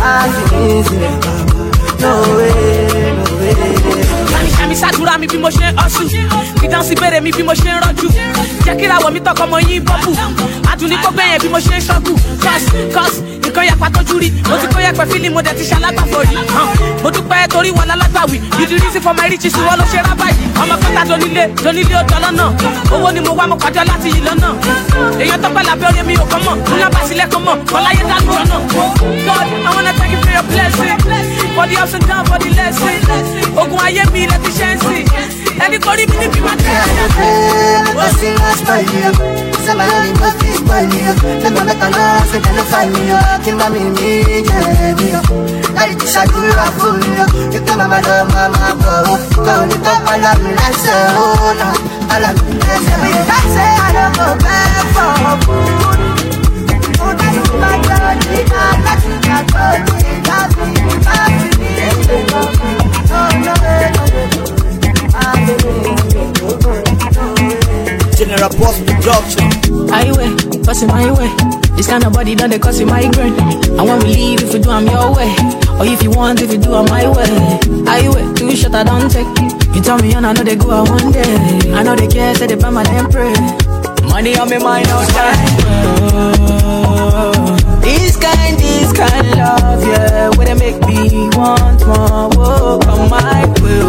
No way, no way. Kami Sadura mi bí mo ṣe hustle. Ìdánsí bèrè mi bí mo ṣe rọ́jú. Jẹ́ kí ìràwọ̀ mi tọkọ mọ yín bọ́bù. Àdùnní kó gbẹ̀yẹ̀ bí mo ṣe ṣọ́gù. Cause, cause, nǹkan yàpá tójú rí. Mo ti kó yẹpẹ̀ fílì mo dẹ̀ ti ṣalágbàfọ̀ rí. Mo dúpẹ́ torí wọn lálágbàwí. You the reason for my riches, wọ́n ló ṣe rábà yìí. Ọmọ kọ́ta donílé, donílé ó dọ́lọ́ náà. Owó ni mo wá mo kọjá láti yìí lọ́nà. Èèyàn tó pẹ́ lábẹ́ orí mi ò kọ́ mọ̀. Múná bá sílẹ̀ kọ́ mọ̀. Kọ́láyé dá lùjọ́ náà. God, I wanna thank you for your blessing. For the ups and downs, for the lesson. Ogun ayé mi lẹ ti ṣe ń sìn. Ẹni kò rí mi ní bí máa tẹ̀. Make a sing a style you. Say my only go this style you. Never make a noise, so they don't find me. In my music, daddy to shine you up for me. You tell me my love, mama, go. Go to the top, I love me, let's say, oh, I love me, let's say. Let's say I don't go back for food. Oh, that do my dirty, that like you got dirty, that me, that me, oh, no way, no way. General Boss Production. Highway, passing my way. This kind of body done they cause you migraine. And when we leave, if you do, I'm your way. Or if you want, if you do, I'm my way. Highway, two shot I don't take. You tell me and I know they go out one day. I know they care, say they buy my damn pray. Money on me mind all time. Oh, this kind, this kind love, yeah. Where they make me want more. Whoa, come my way.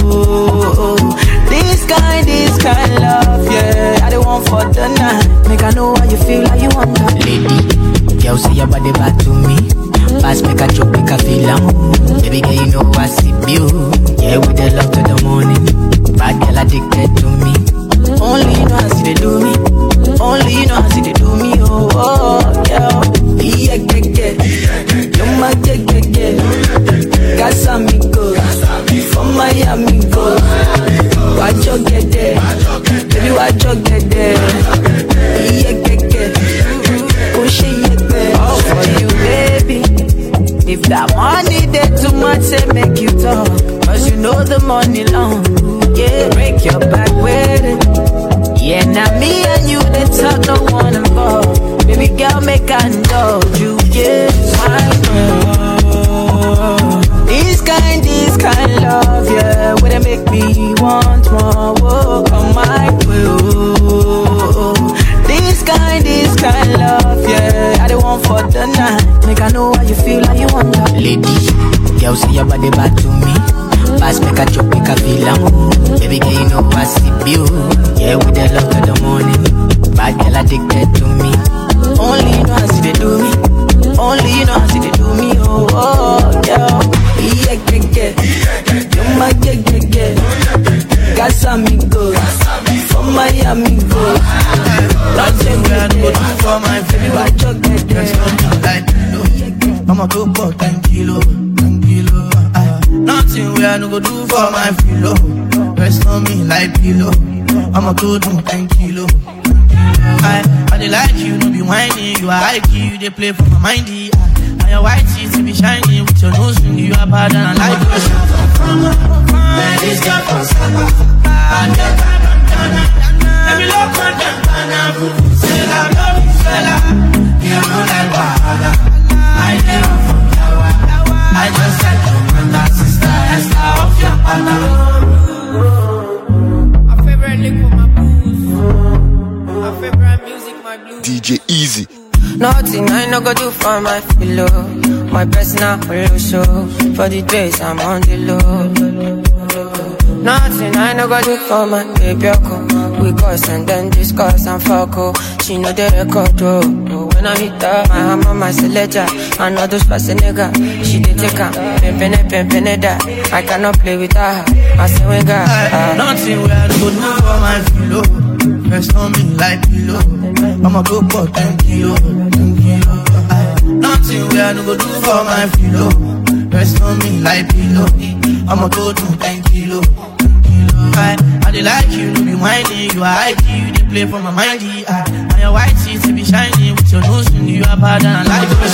Oh, this kind, this kind love, yeah. I don't want for the night. Make I know how you feel, how you want that. Lady, girl, say your body back to me. Pass, make a joke, make a feel am. Baby girl, you know I see you. Yeah, with the love to the morning. Bad girl addicted to me. Only you know how see they do me. Only you know how see they do me. Oh, oh, yeah. Yeah, yeah, yeah. You're my yeah, yeah, yeah. Casamigos, from Miami, go. Watch you get there. Baby, watch you get there. Yeah, yeah, yeah. Push it, yeah. All for you, baby. If that money there too much, say make you talk. Cause you know the money long. Yeah, break your back with it. Yeah, now me and you, they talk, no one involved. Baby girl, make I indulge you. Yeah, my love. This kind, this kind love, yeah. Where they make me want more. Whoa, come my way. Oh, this kind, this kind love, yeah. I don't want for the night. Make I know how you feel, how you want that. Lady, girl, say your body back to me. Pass, make a joke, make a feel am. Baby girl, you know I see you. Yeah, with the love to the morning. Bad girl addicted to me. Only you know how see they do me. Only you know how see they do me. Oh, oh, yeah. Yeah, yeah, yeah. You're my yeah, yeah, yeah. Casamigos, from Miami, go. That's it, we are go do for my baby. Watch your get there. I'm a two point ten kilo, ten kilo. Nothing we are no go do for my filo. Rest on me like pillow. I'm a good one, ten kilo. I, I dey like you, no be whiny. You are high key, you dey play for my mindy. And your white teeth be shiny with your nose ring. You are bad and I like you. Ladies girl from Saba, I get bad and dana. Let me look on them, dana. Say I love you, fella. You know like Wahala. I dey run from Yawa. I just said you and that sister Esther of your partner. My favorite lick for my booze. My favorite music, my blues. D J Easy. Nothing I no go do for my pillow. My personal hollow show. For the days I'm on the low. Nothing I no go do for my baby. We cuss and then discuss and fuck, oh. She know the record, oh. When I hit her, my hammer, my selector. I know those pass a nigga. She did take her. Pimpin' pimpin' that. I cannot play with her. I say, we got uh. Nothing where I go do for my filo. Rest on me like pillow. I'ma go for ten kilo. ten kilo. Nothing where I go do for my filo. Rest on me like pillow. I'ma go do ten kilo. I, I dey like you, no be whining. You are I T, you dey play for my mindy. I, and your white teeth be shining with your nose ring. You are bad and I like you.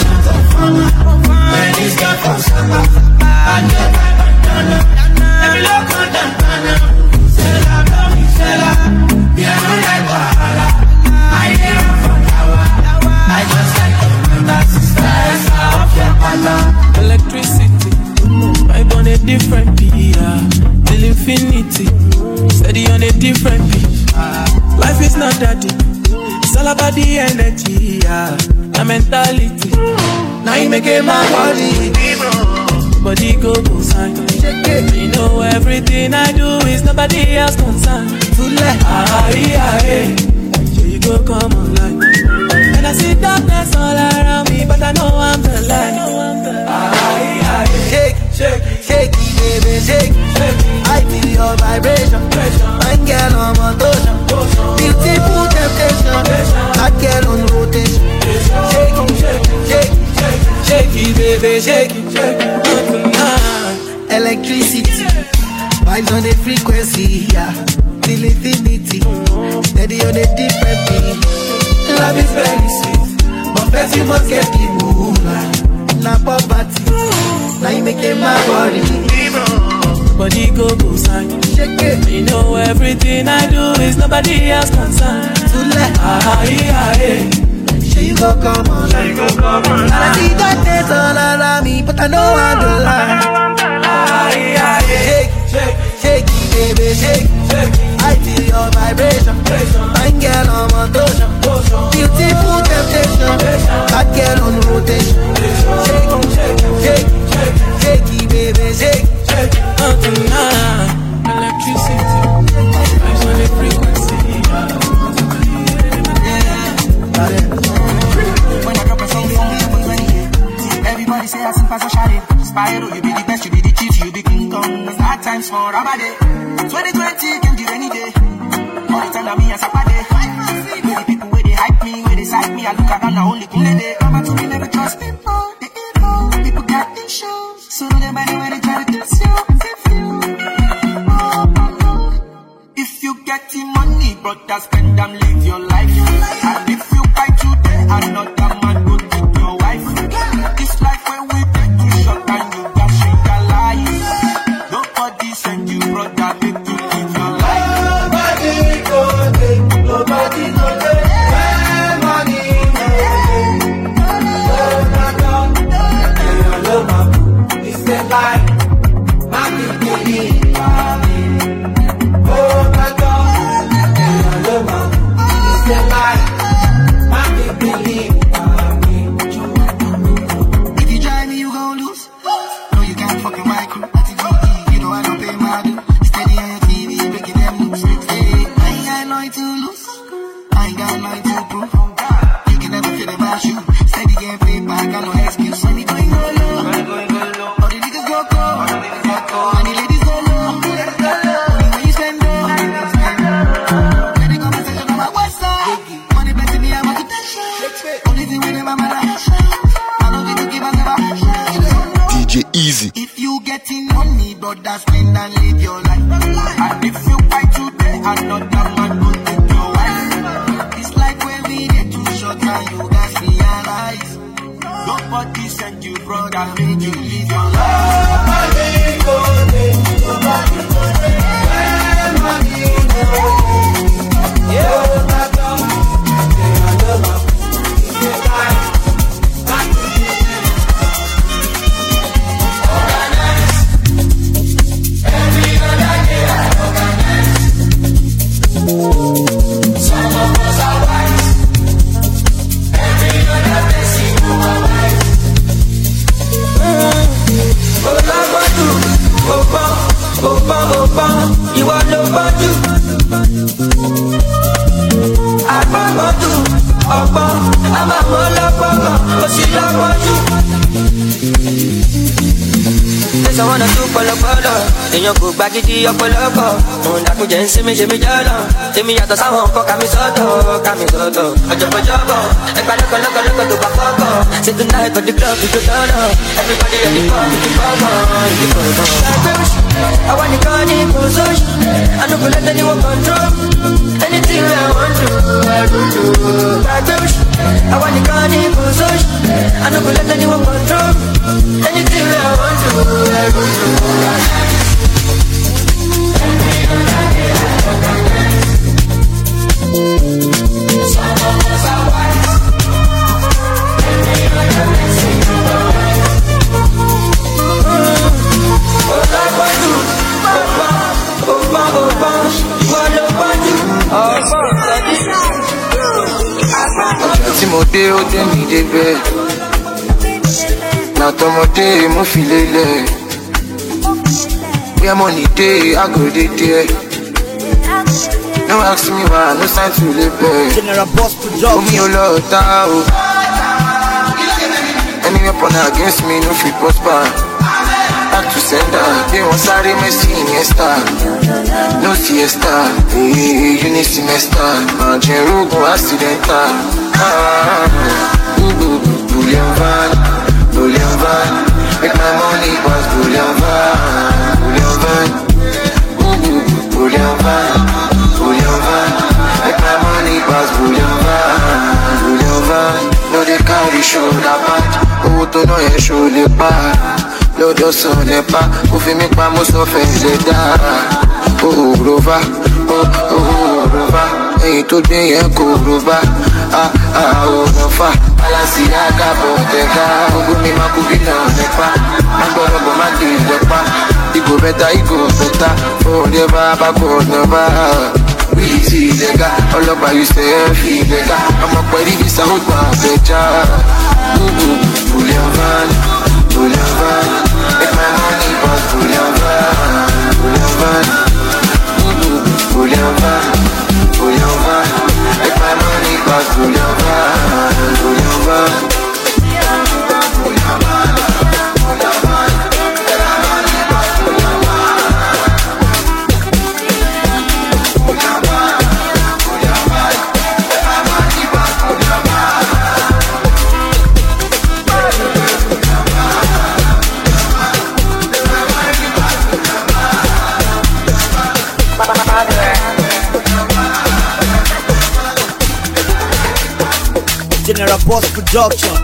Man, this girl from Sapa. I get my bandana. Every look on them, Sella, baby, Sella. Yeah, I don't like Wahala. I hear her from Kawa. I just like your mother, sister, Esa of your mother. Electricity, vibe on a different beat, yeah. Till infinity, steady on a different beat. Life is not that deep, it's all about the energy, yeah. The mentality, now you make it my body, body go go sign. You know everything I do is nobody else concerned. Ah, yeah, yeah. So you go come online, and I see darkness all around me, but I know I'm the light. Ah, yeah, yeah. Shake, shake, shake it, baby, shake, shake. I feel your vibration. Fine girl on motion, beautiful temptation. Hot girl on rotation. Shake it, shake it, shake it, shake it, baby, shake it, shake it. Electricity, vibes on the frequency, yeah. Till infinity, steady on a different beat. Love is very sweet, but first you must get the moonlight. Now poverty, now you make it my body. Body go go sign. Shake it. You know everything I do is nobody else concerned. Ah, yeah, yeah. Sure you go come on, sure you go come on. And I see darkness all around me, but I know I'm the light. Ah, yeah, yeah. Shake, shake, shake it, baby, shake, shake. I feel your vibration. Fine girl on motion, beautiful temptation. Hot girl on rotation. Shake, shake, shake, shake, shake it, baby, shake. Electricity, vibes on the frequency. When I drop a song, everybody hear. Everybody say I sing fast, I shout it. Spyro, you be the best, you be the chief, you be King Kong. It's hard times for Rabade. twenty twenty can give any day. All the time that me as a party. With the people where they hype me, where they side me, I look at them now only cool day. Come to me, never trust people. The evil people got issues, so no them anywhere they try to test you. If you get the money, brother, spend and live your life. And if you buy today, another man go take your wife. This life where we take you short and you dash in your life. Nobody send you, brother, make you live your life. Nobody go take, nobody go take. Where money no take. Oh, no, no, it's the life. Money believe. If you try me, you gon' lose. No, you can't fucking my crew. You know I don't pay my due. Steady on your T V, breaking them moves. Hey, I ain't got nothing to lose. I ain't got nothing to prove. You can never feel about you. Steady getting paid back, got no excuse. When we going go low, all the niggas go cold. And the ladies go low. Only when you spend low. Let me go message on my WhatsApp. Money back to me, I want attention. Only thing with them, I'm a I love you to give us a D J Easy. If you getting money, brother, spend and live your life. And if you buy today, another man go take your wife. It's like when we get too short and you guys realize nobody send you, brother, make you live your life. Nobody go take, nobody go take. Where money no take. Yeah, my God, yeah, I love my it's the life. Back to the organize. Every other day I organize. Some of us are wise. Every other day see who are wise. Oh, I want to, oh, oh, oh, lọ́lọ́. Èèyàn kò gba gidi ọ̀pọ̀lọpọ̀. Òun dàkún jẹ́ ń sinmi ṣe mí jọ́lọ̀. Èmi yàtọ̀ sáwọn nǹkan kàmi sọ́tọ̀, kàmi sọ́tọ̀. Ọ̀jọ̀gbọ̀jọ̀gbọ̀, ẹgbàá lọ́kọ̀ lọ́kọ̀ lọ́kọ̀ tó bá fọ́kọ̀. Say tonight for the club we go turn up. Everybody ready for me to come on, to come on. I want the car in position. I don't go let anyone control. Anything I want to, I do do. I want the car in position. I don't go let anyone control. Anything I want to, I do do. Some of us are wise. Ọjọ́ tí mo dé ó dé mi débẹ̀, látọmọdé mo fi lélẹ̀, where money dey I go dey there. No ask me why, no sign to label. General Boss Production. Omi ò lọ ta o. Any weapon against me no fit prosper. Back to sender, they want sorry Messi Iniesta. No siesta, hey, you need semester. Manjerugo accidental. Ah, bullion van, bullion van. Make my money pass bullion van, bullion van. Bullion van, bullion van. Make my money pass bullion van, bullion van. No they carry shoulder pad. Owó tó ná yẹn ṣó lè pa. Lọ́jọ́ sàn nípa, kò fi mí pa mo sọ fẹ́ lè dá. Oh rova, oh oh rova. Ẹyin tó gbé yẹn kò rova. Ah ah oh rova. Balasi agabo tẹ̀ka. Ogun mi máa kú bí náà nípa. Má gbọ́dọ̀ bọ̀ má dé ìjọba. Igo bẹ́ta, igo bẹ́ta. Oh never back, oh never. Wheezy lega, ọlọ́pàá yìí ṣe é fi lega. Ọmọ pẹ̀lú ìbísà ó gbà bẹ́jà. Bullion van, bullion van. Make my money pass bullion van, bullion van. Bullion van, bullion van. Make my money pass bullion van, bullion van. Bullion van, bullion van. Make my money pass bullion van. Bullion van, bullion van. Make my money pass bullion van. General Boss Production.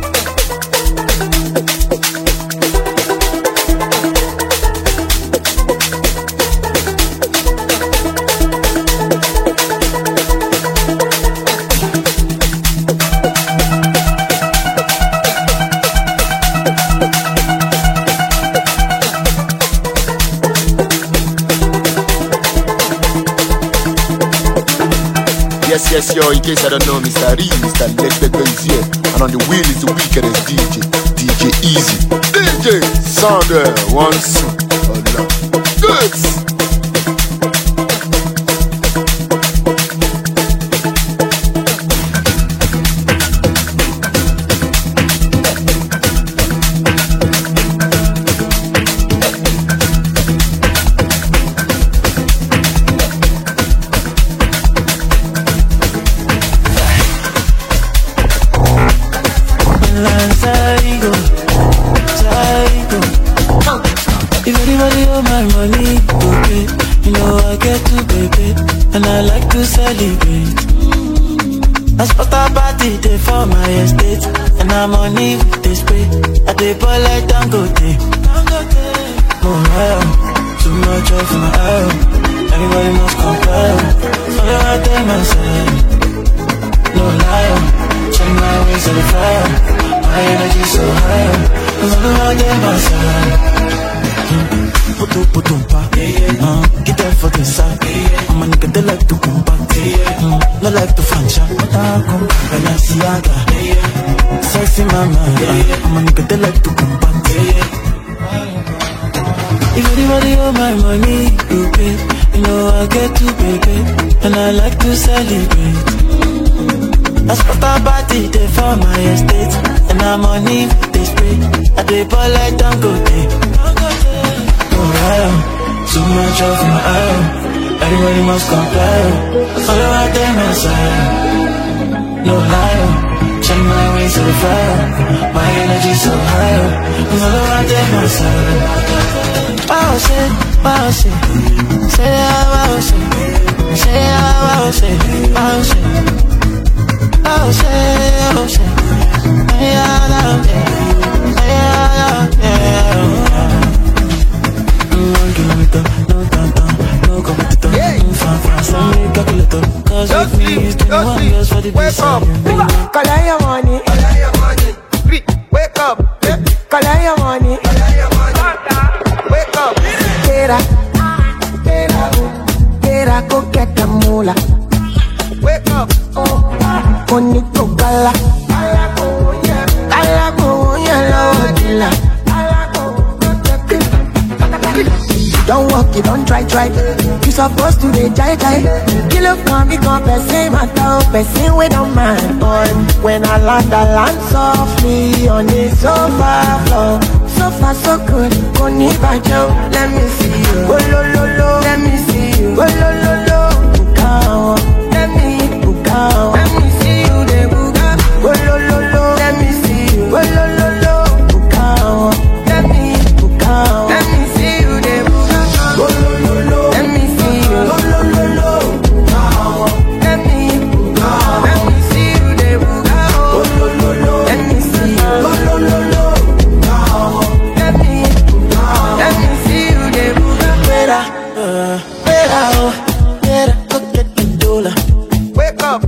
Yes, yes, yo, in case I don't know, Mister Ree, Mister Legbegbe is here. And on the wheel is the wickedest D J, D J Easy. D J, sound there, one soon. Allah. This. If anybody owe my money, okay, you know I get to baby, and I like to celebrate. I spot a party day for my estate, and I'm on it with the spray. I dey ball like Dangote. Oh hell, too much of my own. Everybody must compare. Follow right there, my side. No lie, check my ways on the fire. My energy so high. Follow right there, my side. Putu putu pa, uh, get there for the side. I'm a nigga they like to come back, mm, not like to function. But I come when I see I got sexy mama. Uh, I'm a nigga they like to come back. If anybody owe my money, you pay. You know I get to pay, pay, and I like to celebrate. I spot a party day for my estate, and I'm on it with the spray. I dey ball like Dangote. higher. Too much of my eye. Everybody must compare. I follow right there, my side. No liar. Check my ways to the fire. My energy so high. I follow right there, my side. Bounce it, bounce it. Say I bounce it. Say I bounce it, bounce it. Bounce it, bounce it. Say I bounce it. Say I bounce it. One kilometer, no tanta, no competitor, no fanfare, so many calculator. Cause with me is twenty-one years for the best. Collect your money. Collect your money. Wake up. Collect your money. Wake up. Get up. Get up. Get up. Go get the moolah. Wake up. Bonito gala. Gala go yellow dilla. Don't walk, you don't try, try. You supposed to be jai jai. Kill up, come, me come, person, my top, person, we don't mind. Boy, when I land, I land softly on the sofa floor. So far, so good. Go need by Joe. Let me see you. Oh, lo, lo, lo. Let me see you. Oh, lo, lo, lo. Bukao. Let me bukao. Let me see you, the buga. Oh, lo, lo, lo. Let me see you. Oh, lo, lo, lo. Bukao. Let me bukao. Let me see you, the buga. Oh, lo, lo, lo. Let me see you. Oh, lo, lo, lo. Bukao. Let me bukao. Let me see you, the buga. Oh, lo, lo, lo. Let me see you. Oh, lo, lo, lo. Let me, let me see you, the buga. Better, uh, better, oh, better, go get the dollar. Wake up.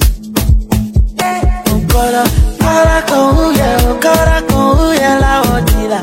Oh, cara, cara, con yeah, cara, con yeah, la odila.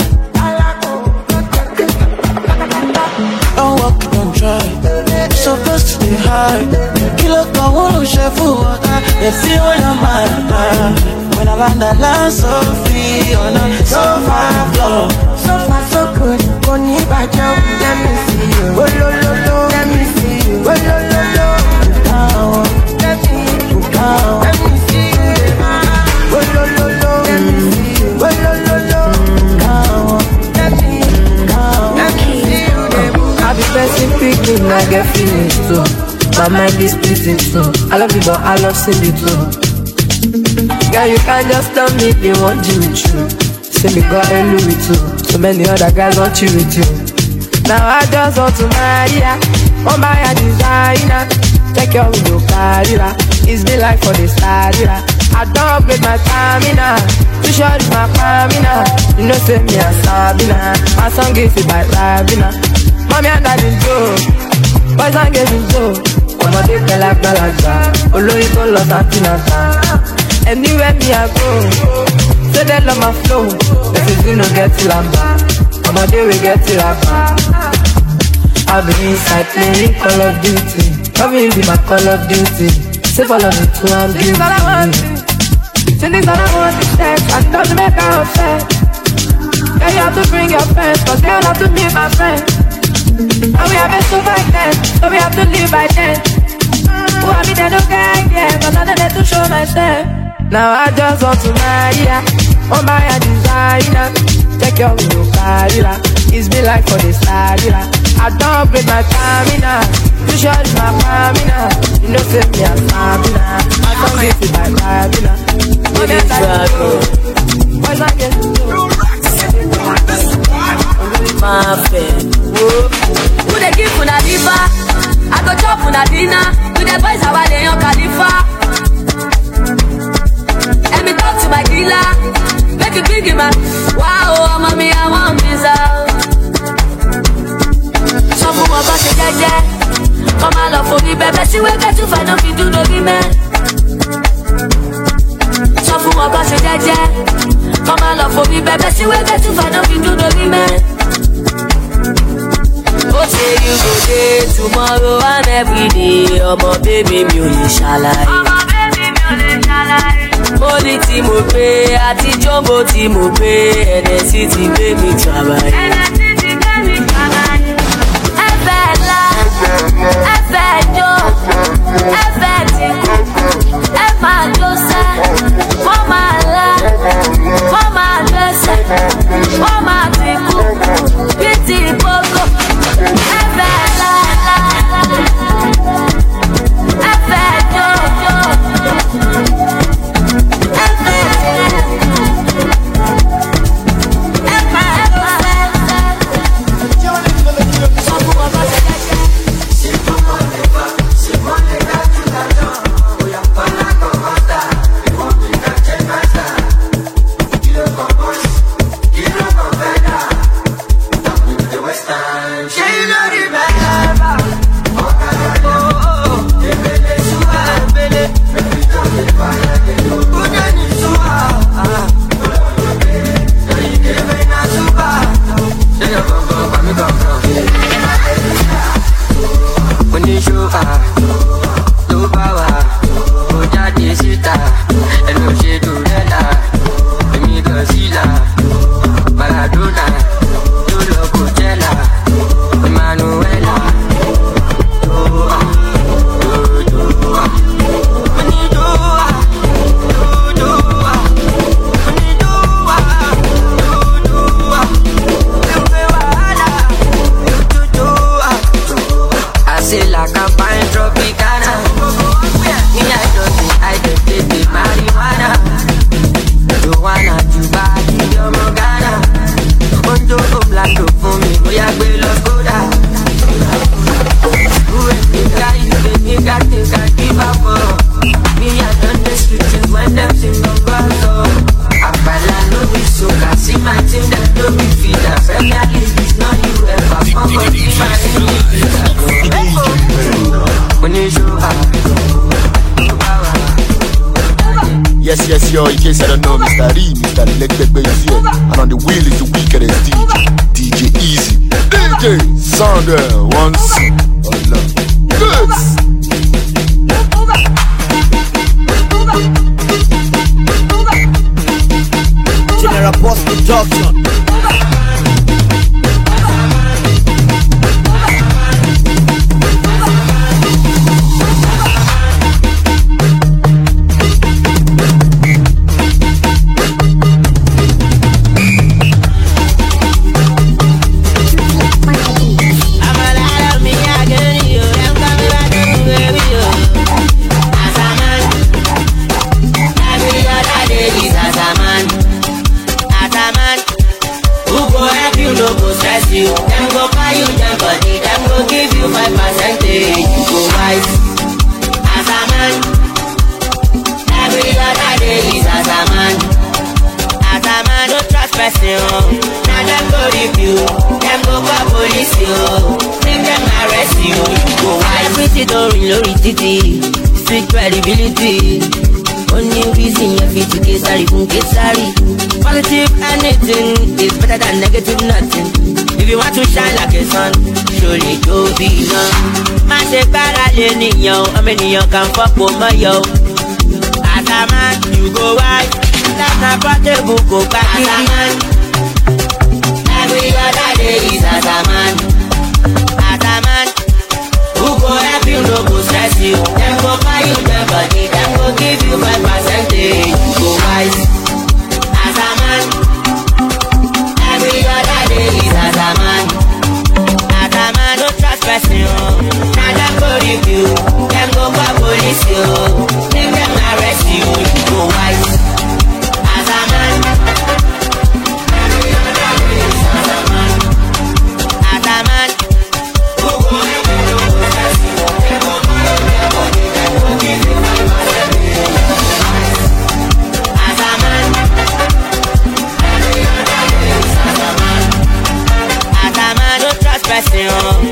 Don't walk, don't try. Supposed to be high. Kilo con uno chef water. Let's see what I'm at. When I land, I land so free on a sofa floor. So far, so good. Go need by Joe. Let me see you. Oh, lo, lo, lo. Let me see you. Oh, lo, lo, lo. Bukao. Let me, bukao. Let me see you. Oh, lo, lo, lo. Let me see you. Oh, lo, lo, lo. Bukao. Let me, bukao. Let me see you. I be person picking, I get feelings too. My mind is splitting too. I love you, but I love silly too. Girl, you can't just tell me they want you with you. Say me got a Louis too. So many other guys want you with you. Now I just want to marry ya. Want buy a designer. Check your window career. It's been like for this career. I don't upgrade my stamina. Too short is my stamina. You know say me a Sabina. My song gave it by Rabina. Mommy and daddy Joe. Boys and girls in Joe. Ọmọdé pẹ̀lá gbàlagbà. Olóyìnbó lọ sàtìnàtà. Anywhere me I go, say they love my flow. If you do not get it, I'm back. I'm a day we get it, I'm back. I've been inside playing Call of Duty. Loving be my Call of Duty. Say follow me to I'm beauty. This is all I want. Say this all I want is sex. And it doesn't make her upset. Girl, you have to bring your friends, cause they don't have to meet my friends. And we have been so by then, so we have to live by then. Who I be there, no guy, yeah, cause I don't need to show myself. Now I just want to marry ya. Oh my a designer. Check your window career. It's been like for this career. I don't upgrade my stamina. Too short is my stamina. You know say me a stamina. I don't get it by stamina. Boys and girls. My friend, who they give una liver? I go chop una dinner. To the boys how they on Khalifa. Let me talk to my dealer. Make it big man. Wow, mommy, I want visa. Some who want to get come on, love for me, baby. See we get to find out if you do no me. Some who want to get come on, love for me, baby. See we get to find out if you do no me. Oh, say you go there tomorrow and every day. Oh, my baby, me only shalai. Oh, my baby, me only shalai. Money tí mo pé, àti jumbo tí mo pé, N S C ti gbé mi travail. N S C ti gbé mi travail. Ẹ fẹ́ la, ẹ fẹ́ jó, ẹ fẹ́ ti kú, ẹ máa jó sẹ́, wọ́n máa la, wọ́n máa gbẹ́sẹ̀, wọ́n máa ti kú, bí ti gbogbo. yes, yo, in case I don't know, Mister E, Mister Legbegbe is here. And on the wheel is the wickedest D J, D J Easy. D J Sounder, one son. Oh, love. Yes. General Boss Production. You. Them go buy you them body, them go give you five percentage. You go wise as a man. Every other day is as a man. As a man, don't trust person. Now them go review, them go call police you. Make them arrest you. You go wise. Pretty don't reload it, street credibility. Only reason you fit to get sorry, won't get sorry. Positive anything is better than negative nothing. If you want to shine like a sun, surely go be none. Man say para leni yo, how many you can fuck with my yo? As a man, you go wide. That's not portable, go back as a man. Every other day is as a man. As a man, who go help you, no go stress you. Them go buy you the body, them go give you five percentage. You go wise as a man. Every other day is as a man. As a man, don't trust person. Now them go review, them go call police you. Make them arrest you. You go wise as a man. Every other day is as a man. As a man, who go help you, no go stress you. Them go buy you the body, them go give you five percentage. As a man. Every other day is as a man. As a man, don't trust person.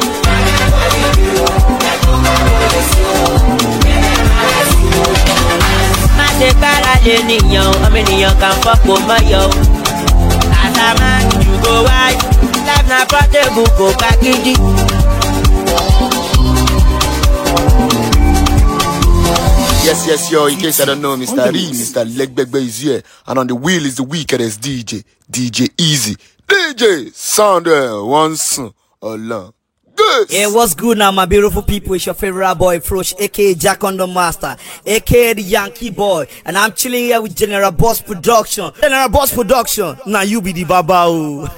Man say para leni yo, how many you can fuck with my yo? As a man, you go wide. Life na portable, go package. Yes, yes, yo, in case I don't know, Mister E, Mister Legbegbe is here. And on the wheel is the wickedest D J, D J Easy. D J Sounder, one son. Allah. Good. Yeah, what's good now, my beautiful people? It's your favorite boy, Frosh, aka Jack on the Master, aka the Yankee Boy. And I'm chilling here with General Boss Production. General Boss Production. Now you be the babao.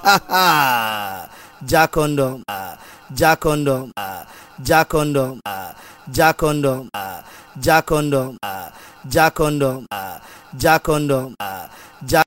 Jack on the uh, Jack on the uh, Jack on the uh, Jack on the uh, Jack on the uh, Jack on the uh, Jack on the uh, Jack